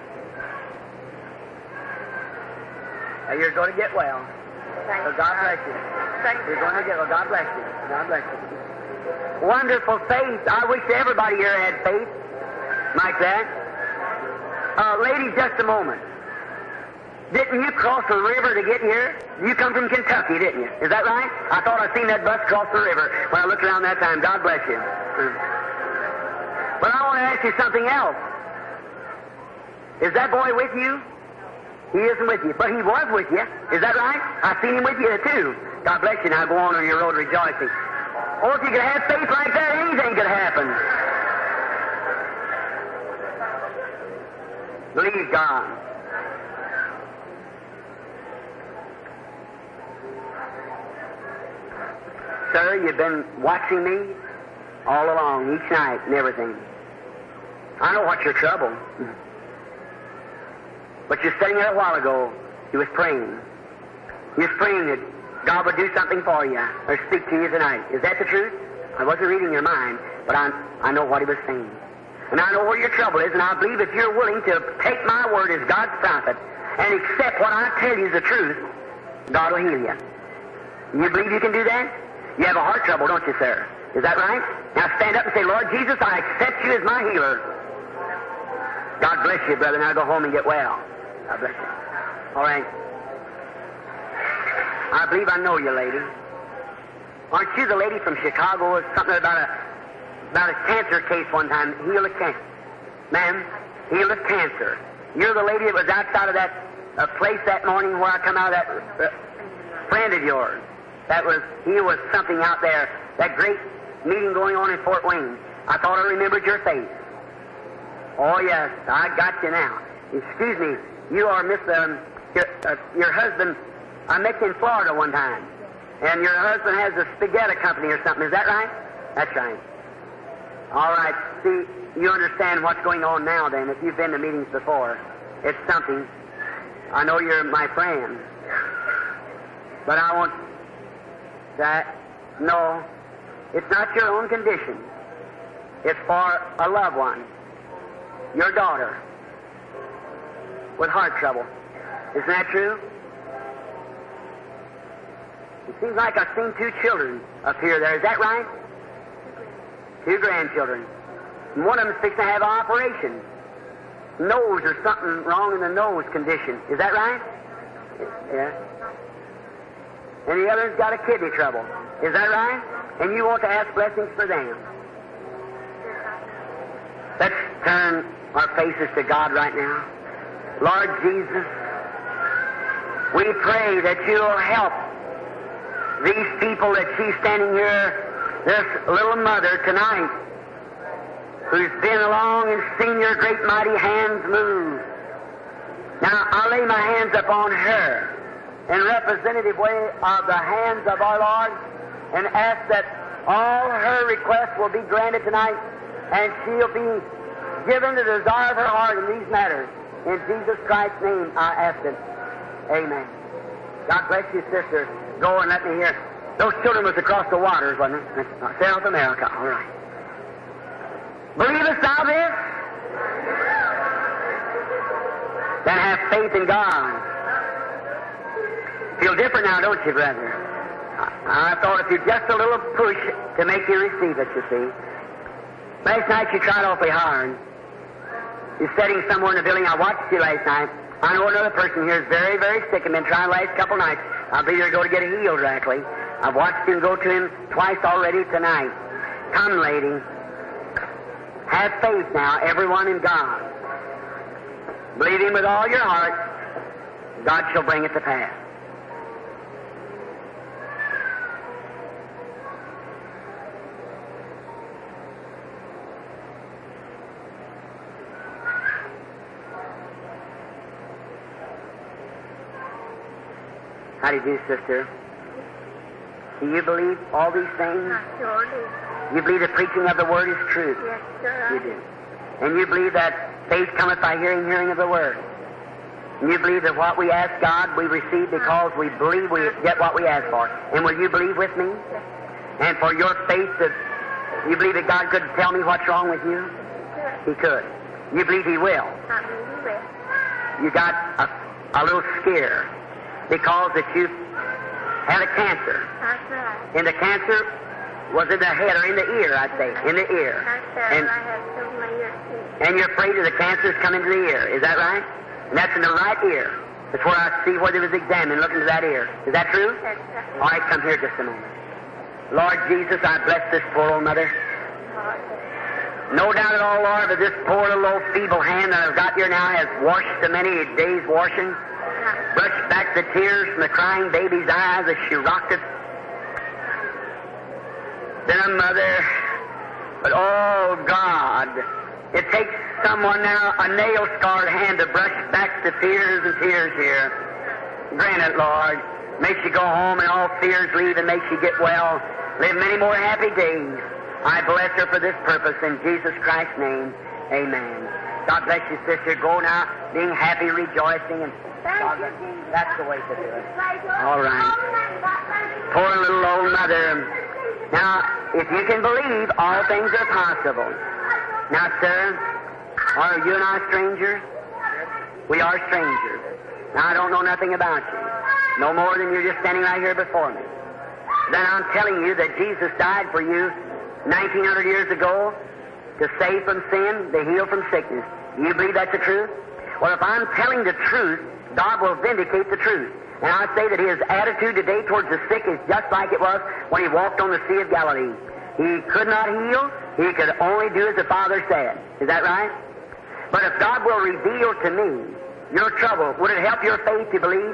Uh, you're going to get well. Thank So God bless you. Thank You're you. going to get well. God bless you. God bless you. Wonderful faith. I wish everybody here had faith like that. Uh, ladies, just a moment. Didn't you cross the river to get here? You come from Kentucky, didn't you? Is that right? I thought I seen that bus cross the river when I looked around that time. God bless you. But I want to ask you something else. Is that boy with you? He isn't with you, but he was with you. Is that right? I seen him with you too. God bless you. Now go on on your road rejoicing. Oh, if you could have faith like that, anything could happen. Believe God. Sir, you've been watching me all along, each night and everything. I know what's your trouble. But you're sitting there a while ago, you was praying. You was praying that God would do something for you or speak to you tonight. Is that the truth? I wasn't reading your mind, but I, I know what he was saying. And I know where your trouble is, and I believe if you're willing to take my word as God's prophet and accept what I tell you is the truth, God will heal you. You believe you can do that? You have a heart trouble, don't you, sir? Is that right? Now stand up and say, Lord Jesus, I accept you as my healer. God bless you, brother. Now go home and get well. God bless you. All right. I believe I know you, lady. Aren't you the lady from Chicago? Something about a about a cancer case one time. Healed of cancer. Ma'am, healed of cancer. You're the lady that was outside of that uh, place that morning where I come out of that uh, friend of yours. That was, he was something out there. That great meeting going on in Fort Wayne. I thought I remembered your face. Oh, yes, I got you now. Excuse me, you are Miss, um, your, uh, your husband, I met you in Florida one time. And your husband has a spaghetti company or something. Is that right? That's right. All right. See, you understand what's going on now then, if you've been to meetings before. It's something. I know you're my friend. But I want that. No, it's not your own condition. It's for a loved one. Your daughter. With heart trouble. Isn't that true? It seems like I've seen two children up here there. Is that right? Two grandchildren. And one of them's fixing to have an operation. Nose or something wrong in the nose condition. Is that right? Yeah. And the other's got a kidney trouble. Is that right? And you want to ask blessings for them. Let's turn our faces to God right now. Lord Jesus, we pray that you'll help these people that she's standing here, this little mother tonight, who's been along and seen your great mighty hands move. Now, I'll lay my hands upon her in representative way of the hands of our Lord and ask that all her requests will be granted tonight and she'll be given the desire of her heart in these matters. In Jesus Christ's name, I ask it. Amen. God bless you, sister. Go and let me hear. Those children was across the waters, wasn't it? South America. All right. Believest thou this? Then have faith in God. Feel different now, don't you, brother? I, I thought if you just a little push to make you receive it, you see. Last night you tried awfully hard. You're sitting somewhere in the building. I watched you last night. I know another person here is very, very sick and been trying the last couple nights. I believe they're going to get healed directly. I've watched him go to him twice already tonight. Come, lady. Have faith now, everyone in God. Believe him with all your heart. God shall bring it to pass. How do you do, sister? Do you believe all these things? I sure do. You believe the preaching of the Word is true? Yes, sir. You do. And you believe that faith cometh by hearing, hearing of the Word. And you believe that what we ask God, we receive because we believe we get what we ask for. And will you believe with me? Yes. And for your faith that you believe that God could tell me what's wrong with you? Yes. He could. You believe He will. I believe it. You got a, a little scare because that you had a cancer. That's right. And the cancer was in the head or in the ear, I'd say, in the ear. That's right. And, I have so many ears too. and you're afraid that the cancer's coming to the ear. Is that right? And that's in the right ear. That's where I see where they was examined, looking to that ear. Is that true? That's right. All right, come here just a moment. Lord Jesus, I bless this poor old mother. No doubt at all, Lord, that this poor little old feeble hand that I've got here now has washed so many days' washing, brushed back the tears from the crying baby's eyes as she rocked it. Then a mother, but oh God, it takes someone now, a nail-scarred hand, to brush back the tears and tears here. Grant it, Lord. May she go home and all fears leave, and may she get well, live many more happy days. I bless her for this purpose in Jesus Christ's name. Amen. God bless you, sister. Go now, being happy, rejoicing, and God bless you. That's the way to do it. All right. Poor little old mother. Now, If you can believe, all things are possible. Now, sir, are you and I strangers? We are strangers. Now, I don't know nothing about you. No more than you're just standing right here before me. Then I'm telling you that Jesus died for you nineteen hundred years ago to save from sin, to heal from sickness. You believe that's the truth? Well, if I'm telling the truth, God will vindicate the truth. And I say that His attitude today towards the sick is just like it was when He walked on the Sea of Galilee. He could not heal. He could only do as the Father said. Is that right? But if God will reveal to me your trouble, would it help your faith to believe?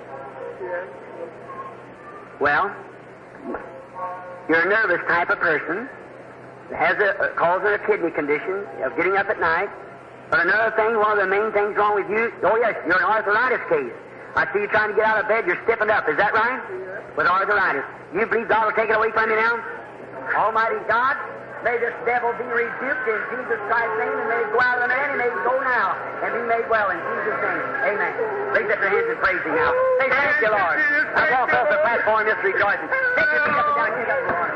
Well, you're a nervous type of person that has a, causes a kidney condition of getting up at night. But another thing, one of the main things wrong with you, oh yes, you're an arthritis case. I see you trying to get out of bed, you're stiffened up. Is that right? With arthritis. You believe God will take it away from you now? Almighty God, may this devil be rebuked in Jesus Christ's name, and may he go out of the man, and may he go now and be made well in Jesus' name. Amen. Raise up your hands and praise Him now. Say, thank you, Lord. Now walk off the platform just rejoicing. Take your feet up and down. Give up, Lord.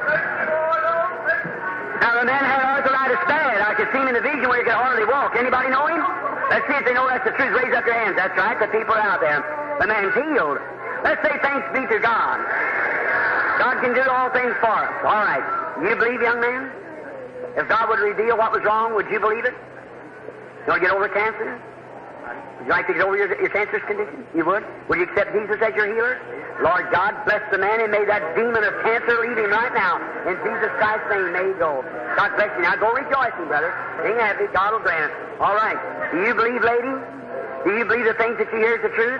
Now, the man had arthritis bad. I could see him in the vision where he could hardly walk. Anybody know him? Let's see if they know that's the truth. Raise up your hands. That's right. The people are out there. The man's healed. Let's say thanks be to God. God can do all things for us. All right. You believe, young man? If God would reveal what was wrong, would you believe it? You want to get over cancer? Would you like to get over your, your cancerous condition? You would? Would you accept Jesus as your healer? Lord God, bless the man, and may that demon of cancer leave him right now. In Jesus Christ's name, may he go. God bless you. Now go rejoicing, brother. Being happy, God will grant it. All right. Do you believe, lady? Do you believe the things that you hear is the truth?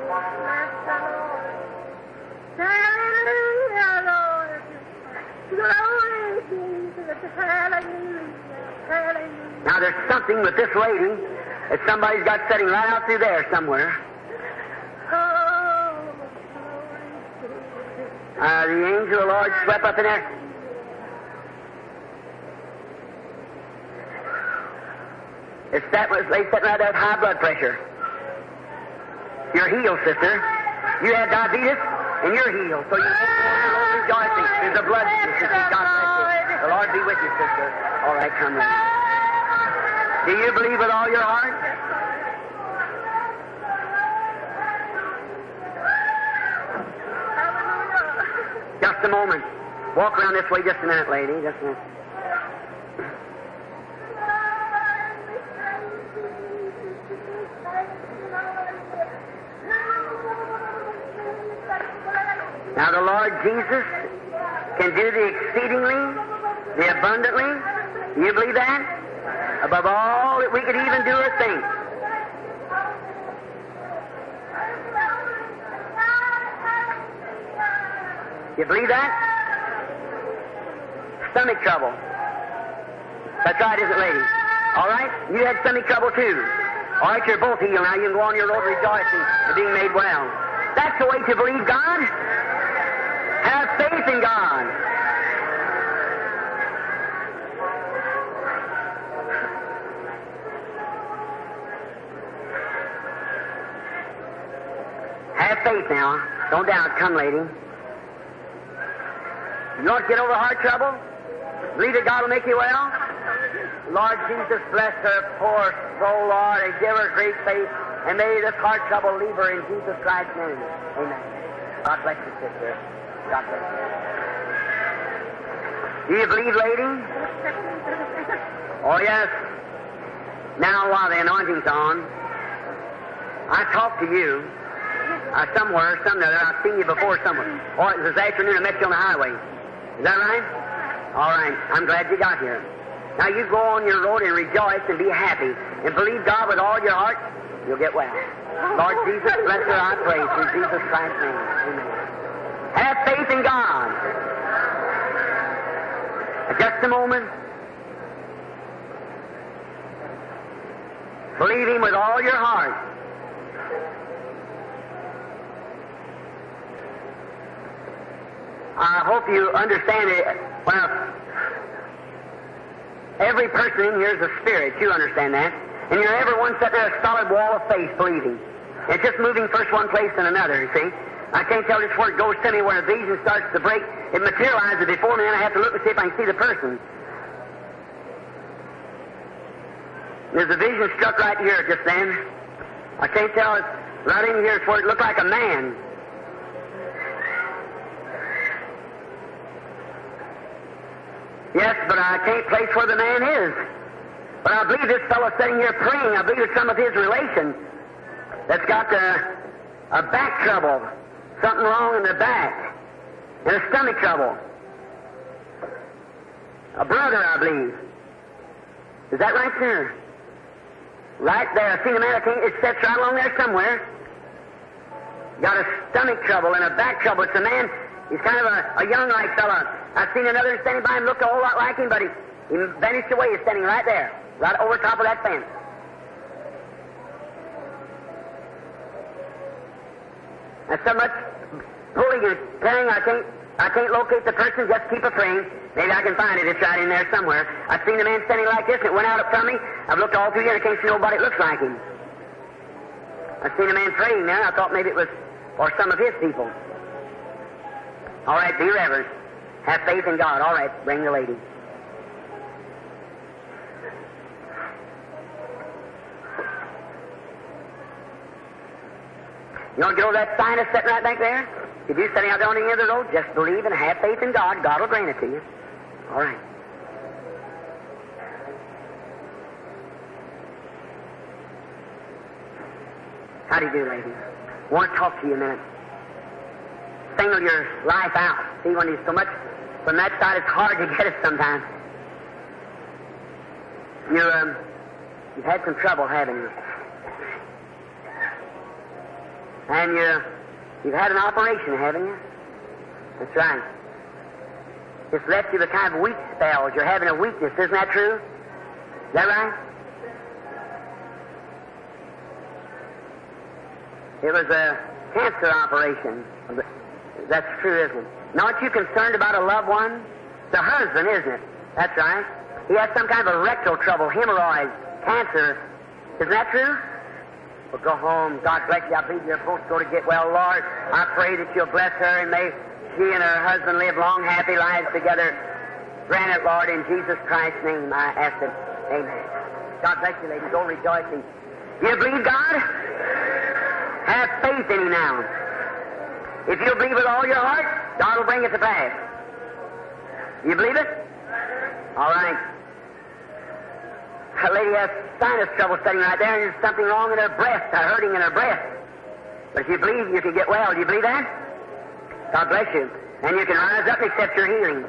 Hallelujah, Lord. Glory, Jesus. Hallelujah. Hallelujah. Now there's something with this lady that somebody's got sitting right out through there somewhere. Oh, Uh, the angel of the Lord swept up in there. It's that was they sitting right there with high blood pressure. You're healed, sister. You had diabetes, and you're healed. So you are rejoicing. There's a blood sister. God bless you. The Lord be with you, sister. All right, come in. Do you believe with all your heart? Just a moment. Walk around this way just a minute, lady. Just a minute. Now the Lord Jesus can do the exceedingly, the abundantly. Do you believe that? Above all that we could even do or think. You believe that? Stomach trouble. That's right, isn't it, lady? All right? You had stomach trouble, too. All right, you're both healed now. You can go on your road rejoicing and being made well. That's the way to believe God. Have faith in God. Have faith now. Don't doubt. Come, lady. You want to get over heart trouble? Believe that God will make you well? Lord Jesus, bless her poor soul, Lord, and give her great faith, and may this heart trouble leave her in Jesus Christ's name. Amen. God bless you, sister. God bless you. Do you believe, lady? Oh, yes. Now, while the anointing's on, I talk to you uh, somewhere, somewhere. I've seen you before somewhere. Or it was this afternoon I met you on the highway. Is that right? All right. I'm glad you got here. Now you go on your road and rejoice and be happy and believe God with all your heart. You'll get well. Lord Jesus, bless her, I pray, through Jesus Christ's name. Amen. Have faith in God. Just a moment. Believe Him with all your heart. I hope you understand it. Well, every person in here is a spirit. You understand that. And you're everyone sitting there a solid wall of faith believing. It's just moving first one place and another, you see. I can't tell just where it goes to me, where a vision starts to break. It materializes before me, and I have to look and see if I can see the person. There's a vision struck right here just then. I can't tell. It's right in here. It's where it looked like a man. Yes, but I can't place where the man is. But I believe this fellow sitting here praying, I believe it's some of his relation that's got a, a back trouble, something wrong in the back, and a stomach trouble. A brother, I believe. Is that right there? Right there. I seen a man, I can't, it sits right along there somewhere. Got a stomach trouble and a back trouble. It's a man, he's kind of a, a young-like fella. I've seen another standing by him, looked a whole lot like him, but he, he vanished away. He's standing right there, right over top of that fence. There's so much pulling and praying, I can't, I can't locate the person. Just keep a praying. Maybe I can find it. It's right in there somewhere. I've seen a man standing like this, and it went out from me. I've looked all through here, and I can't see nobody that looks like him. I've seen a man praying there. I thought maybe it was for some of his people. All right, be reverent. Have faith in God. All right, bring the lady. You want to get over that sign that's sitting right back there? If you're sitting out there on the end of the road, just believe and have faith in God. God will grant it to you. All right. How do you do, lady? I want to talk to you a minute. Single your life out. See, when there's so much from that side, it's hard to get it sometimes. You, um, you've had some trouble, haven't you? And you, you've had an operation, haven't you? That's right. It's left you with kind of weak spells. You're having a weakness. Isn't that true? Is that right? It was a cancer operation. That's true, isn't it? Now, aren't you concerned about a loved one? It's a husband, isn't it? That's right. He has some kind of a rectal trouble, hemorrhoids, cancer. Isn't that true? Well, go home. God bless you. I believe you're both going to get well, Lord. I pray that you'll bless her, and may she and her husband live long, happy lives together. Grant it, Lord, in Jesus Christ's name, I ask it. Amen. God bless you, ladies. Go rejoicing. Do you believe God? Have faith in Him now. If you'll believe with all your heart, God will bring it to pass. You believe it? All right. A lady has sinus trouble sitting right there, and there's something wrong in her breast, a hurting in her breast. But if you believe, you can get well. Do you believe that? God bless you. And you can rise up and accept your healing.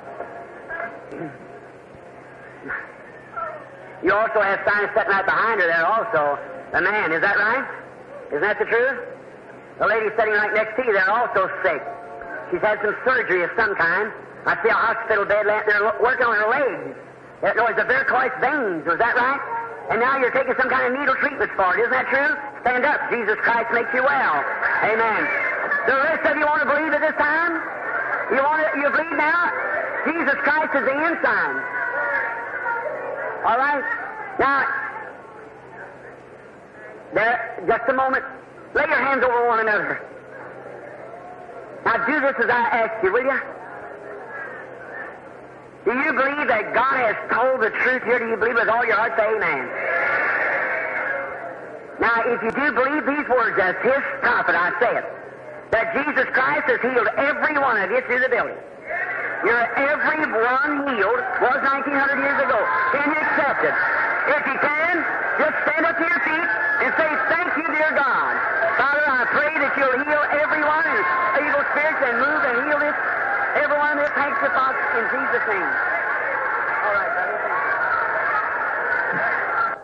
You also have sinus sitting right behind her there also. The man, is that right? Isn't that the truth? The lady sitting right next to you there also sick. She's had some surgery of some kind. I see a hospital bed laying there working on her legs. It was the varicose veins, was that right? And now you're taking some kind of needle treatment for it, isn't that true? Stand up. Jesus Christ makes you well. Amen. The rest of you want to believe at this time? You want to, you believe now? Jesus Christ is the end sign. All right? Now, there, just a moment. Lay your hands over one another. Now do this as I ask you, will you? Do you believe that God has told the truth here? Do you believe with all your heart? Say amen. Now, if you do believe these words as His prophet, I say it, that Jesus Christ has healed every one of you through the building. You're every one healed, was nineteen hundred years ago. Can you accept it? If you can, just stand up to your feet and say, thank you, dear God. Father, I pray that you'll heal everyone and evil spirits and move and heal this, everyone that takes the thoughts in Jesus' name. All right, brother.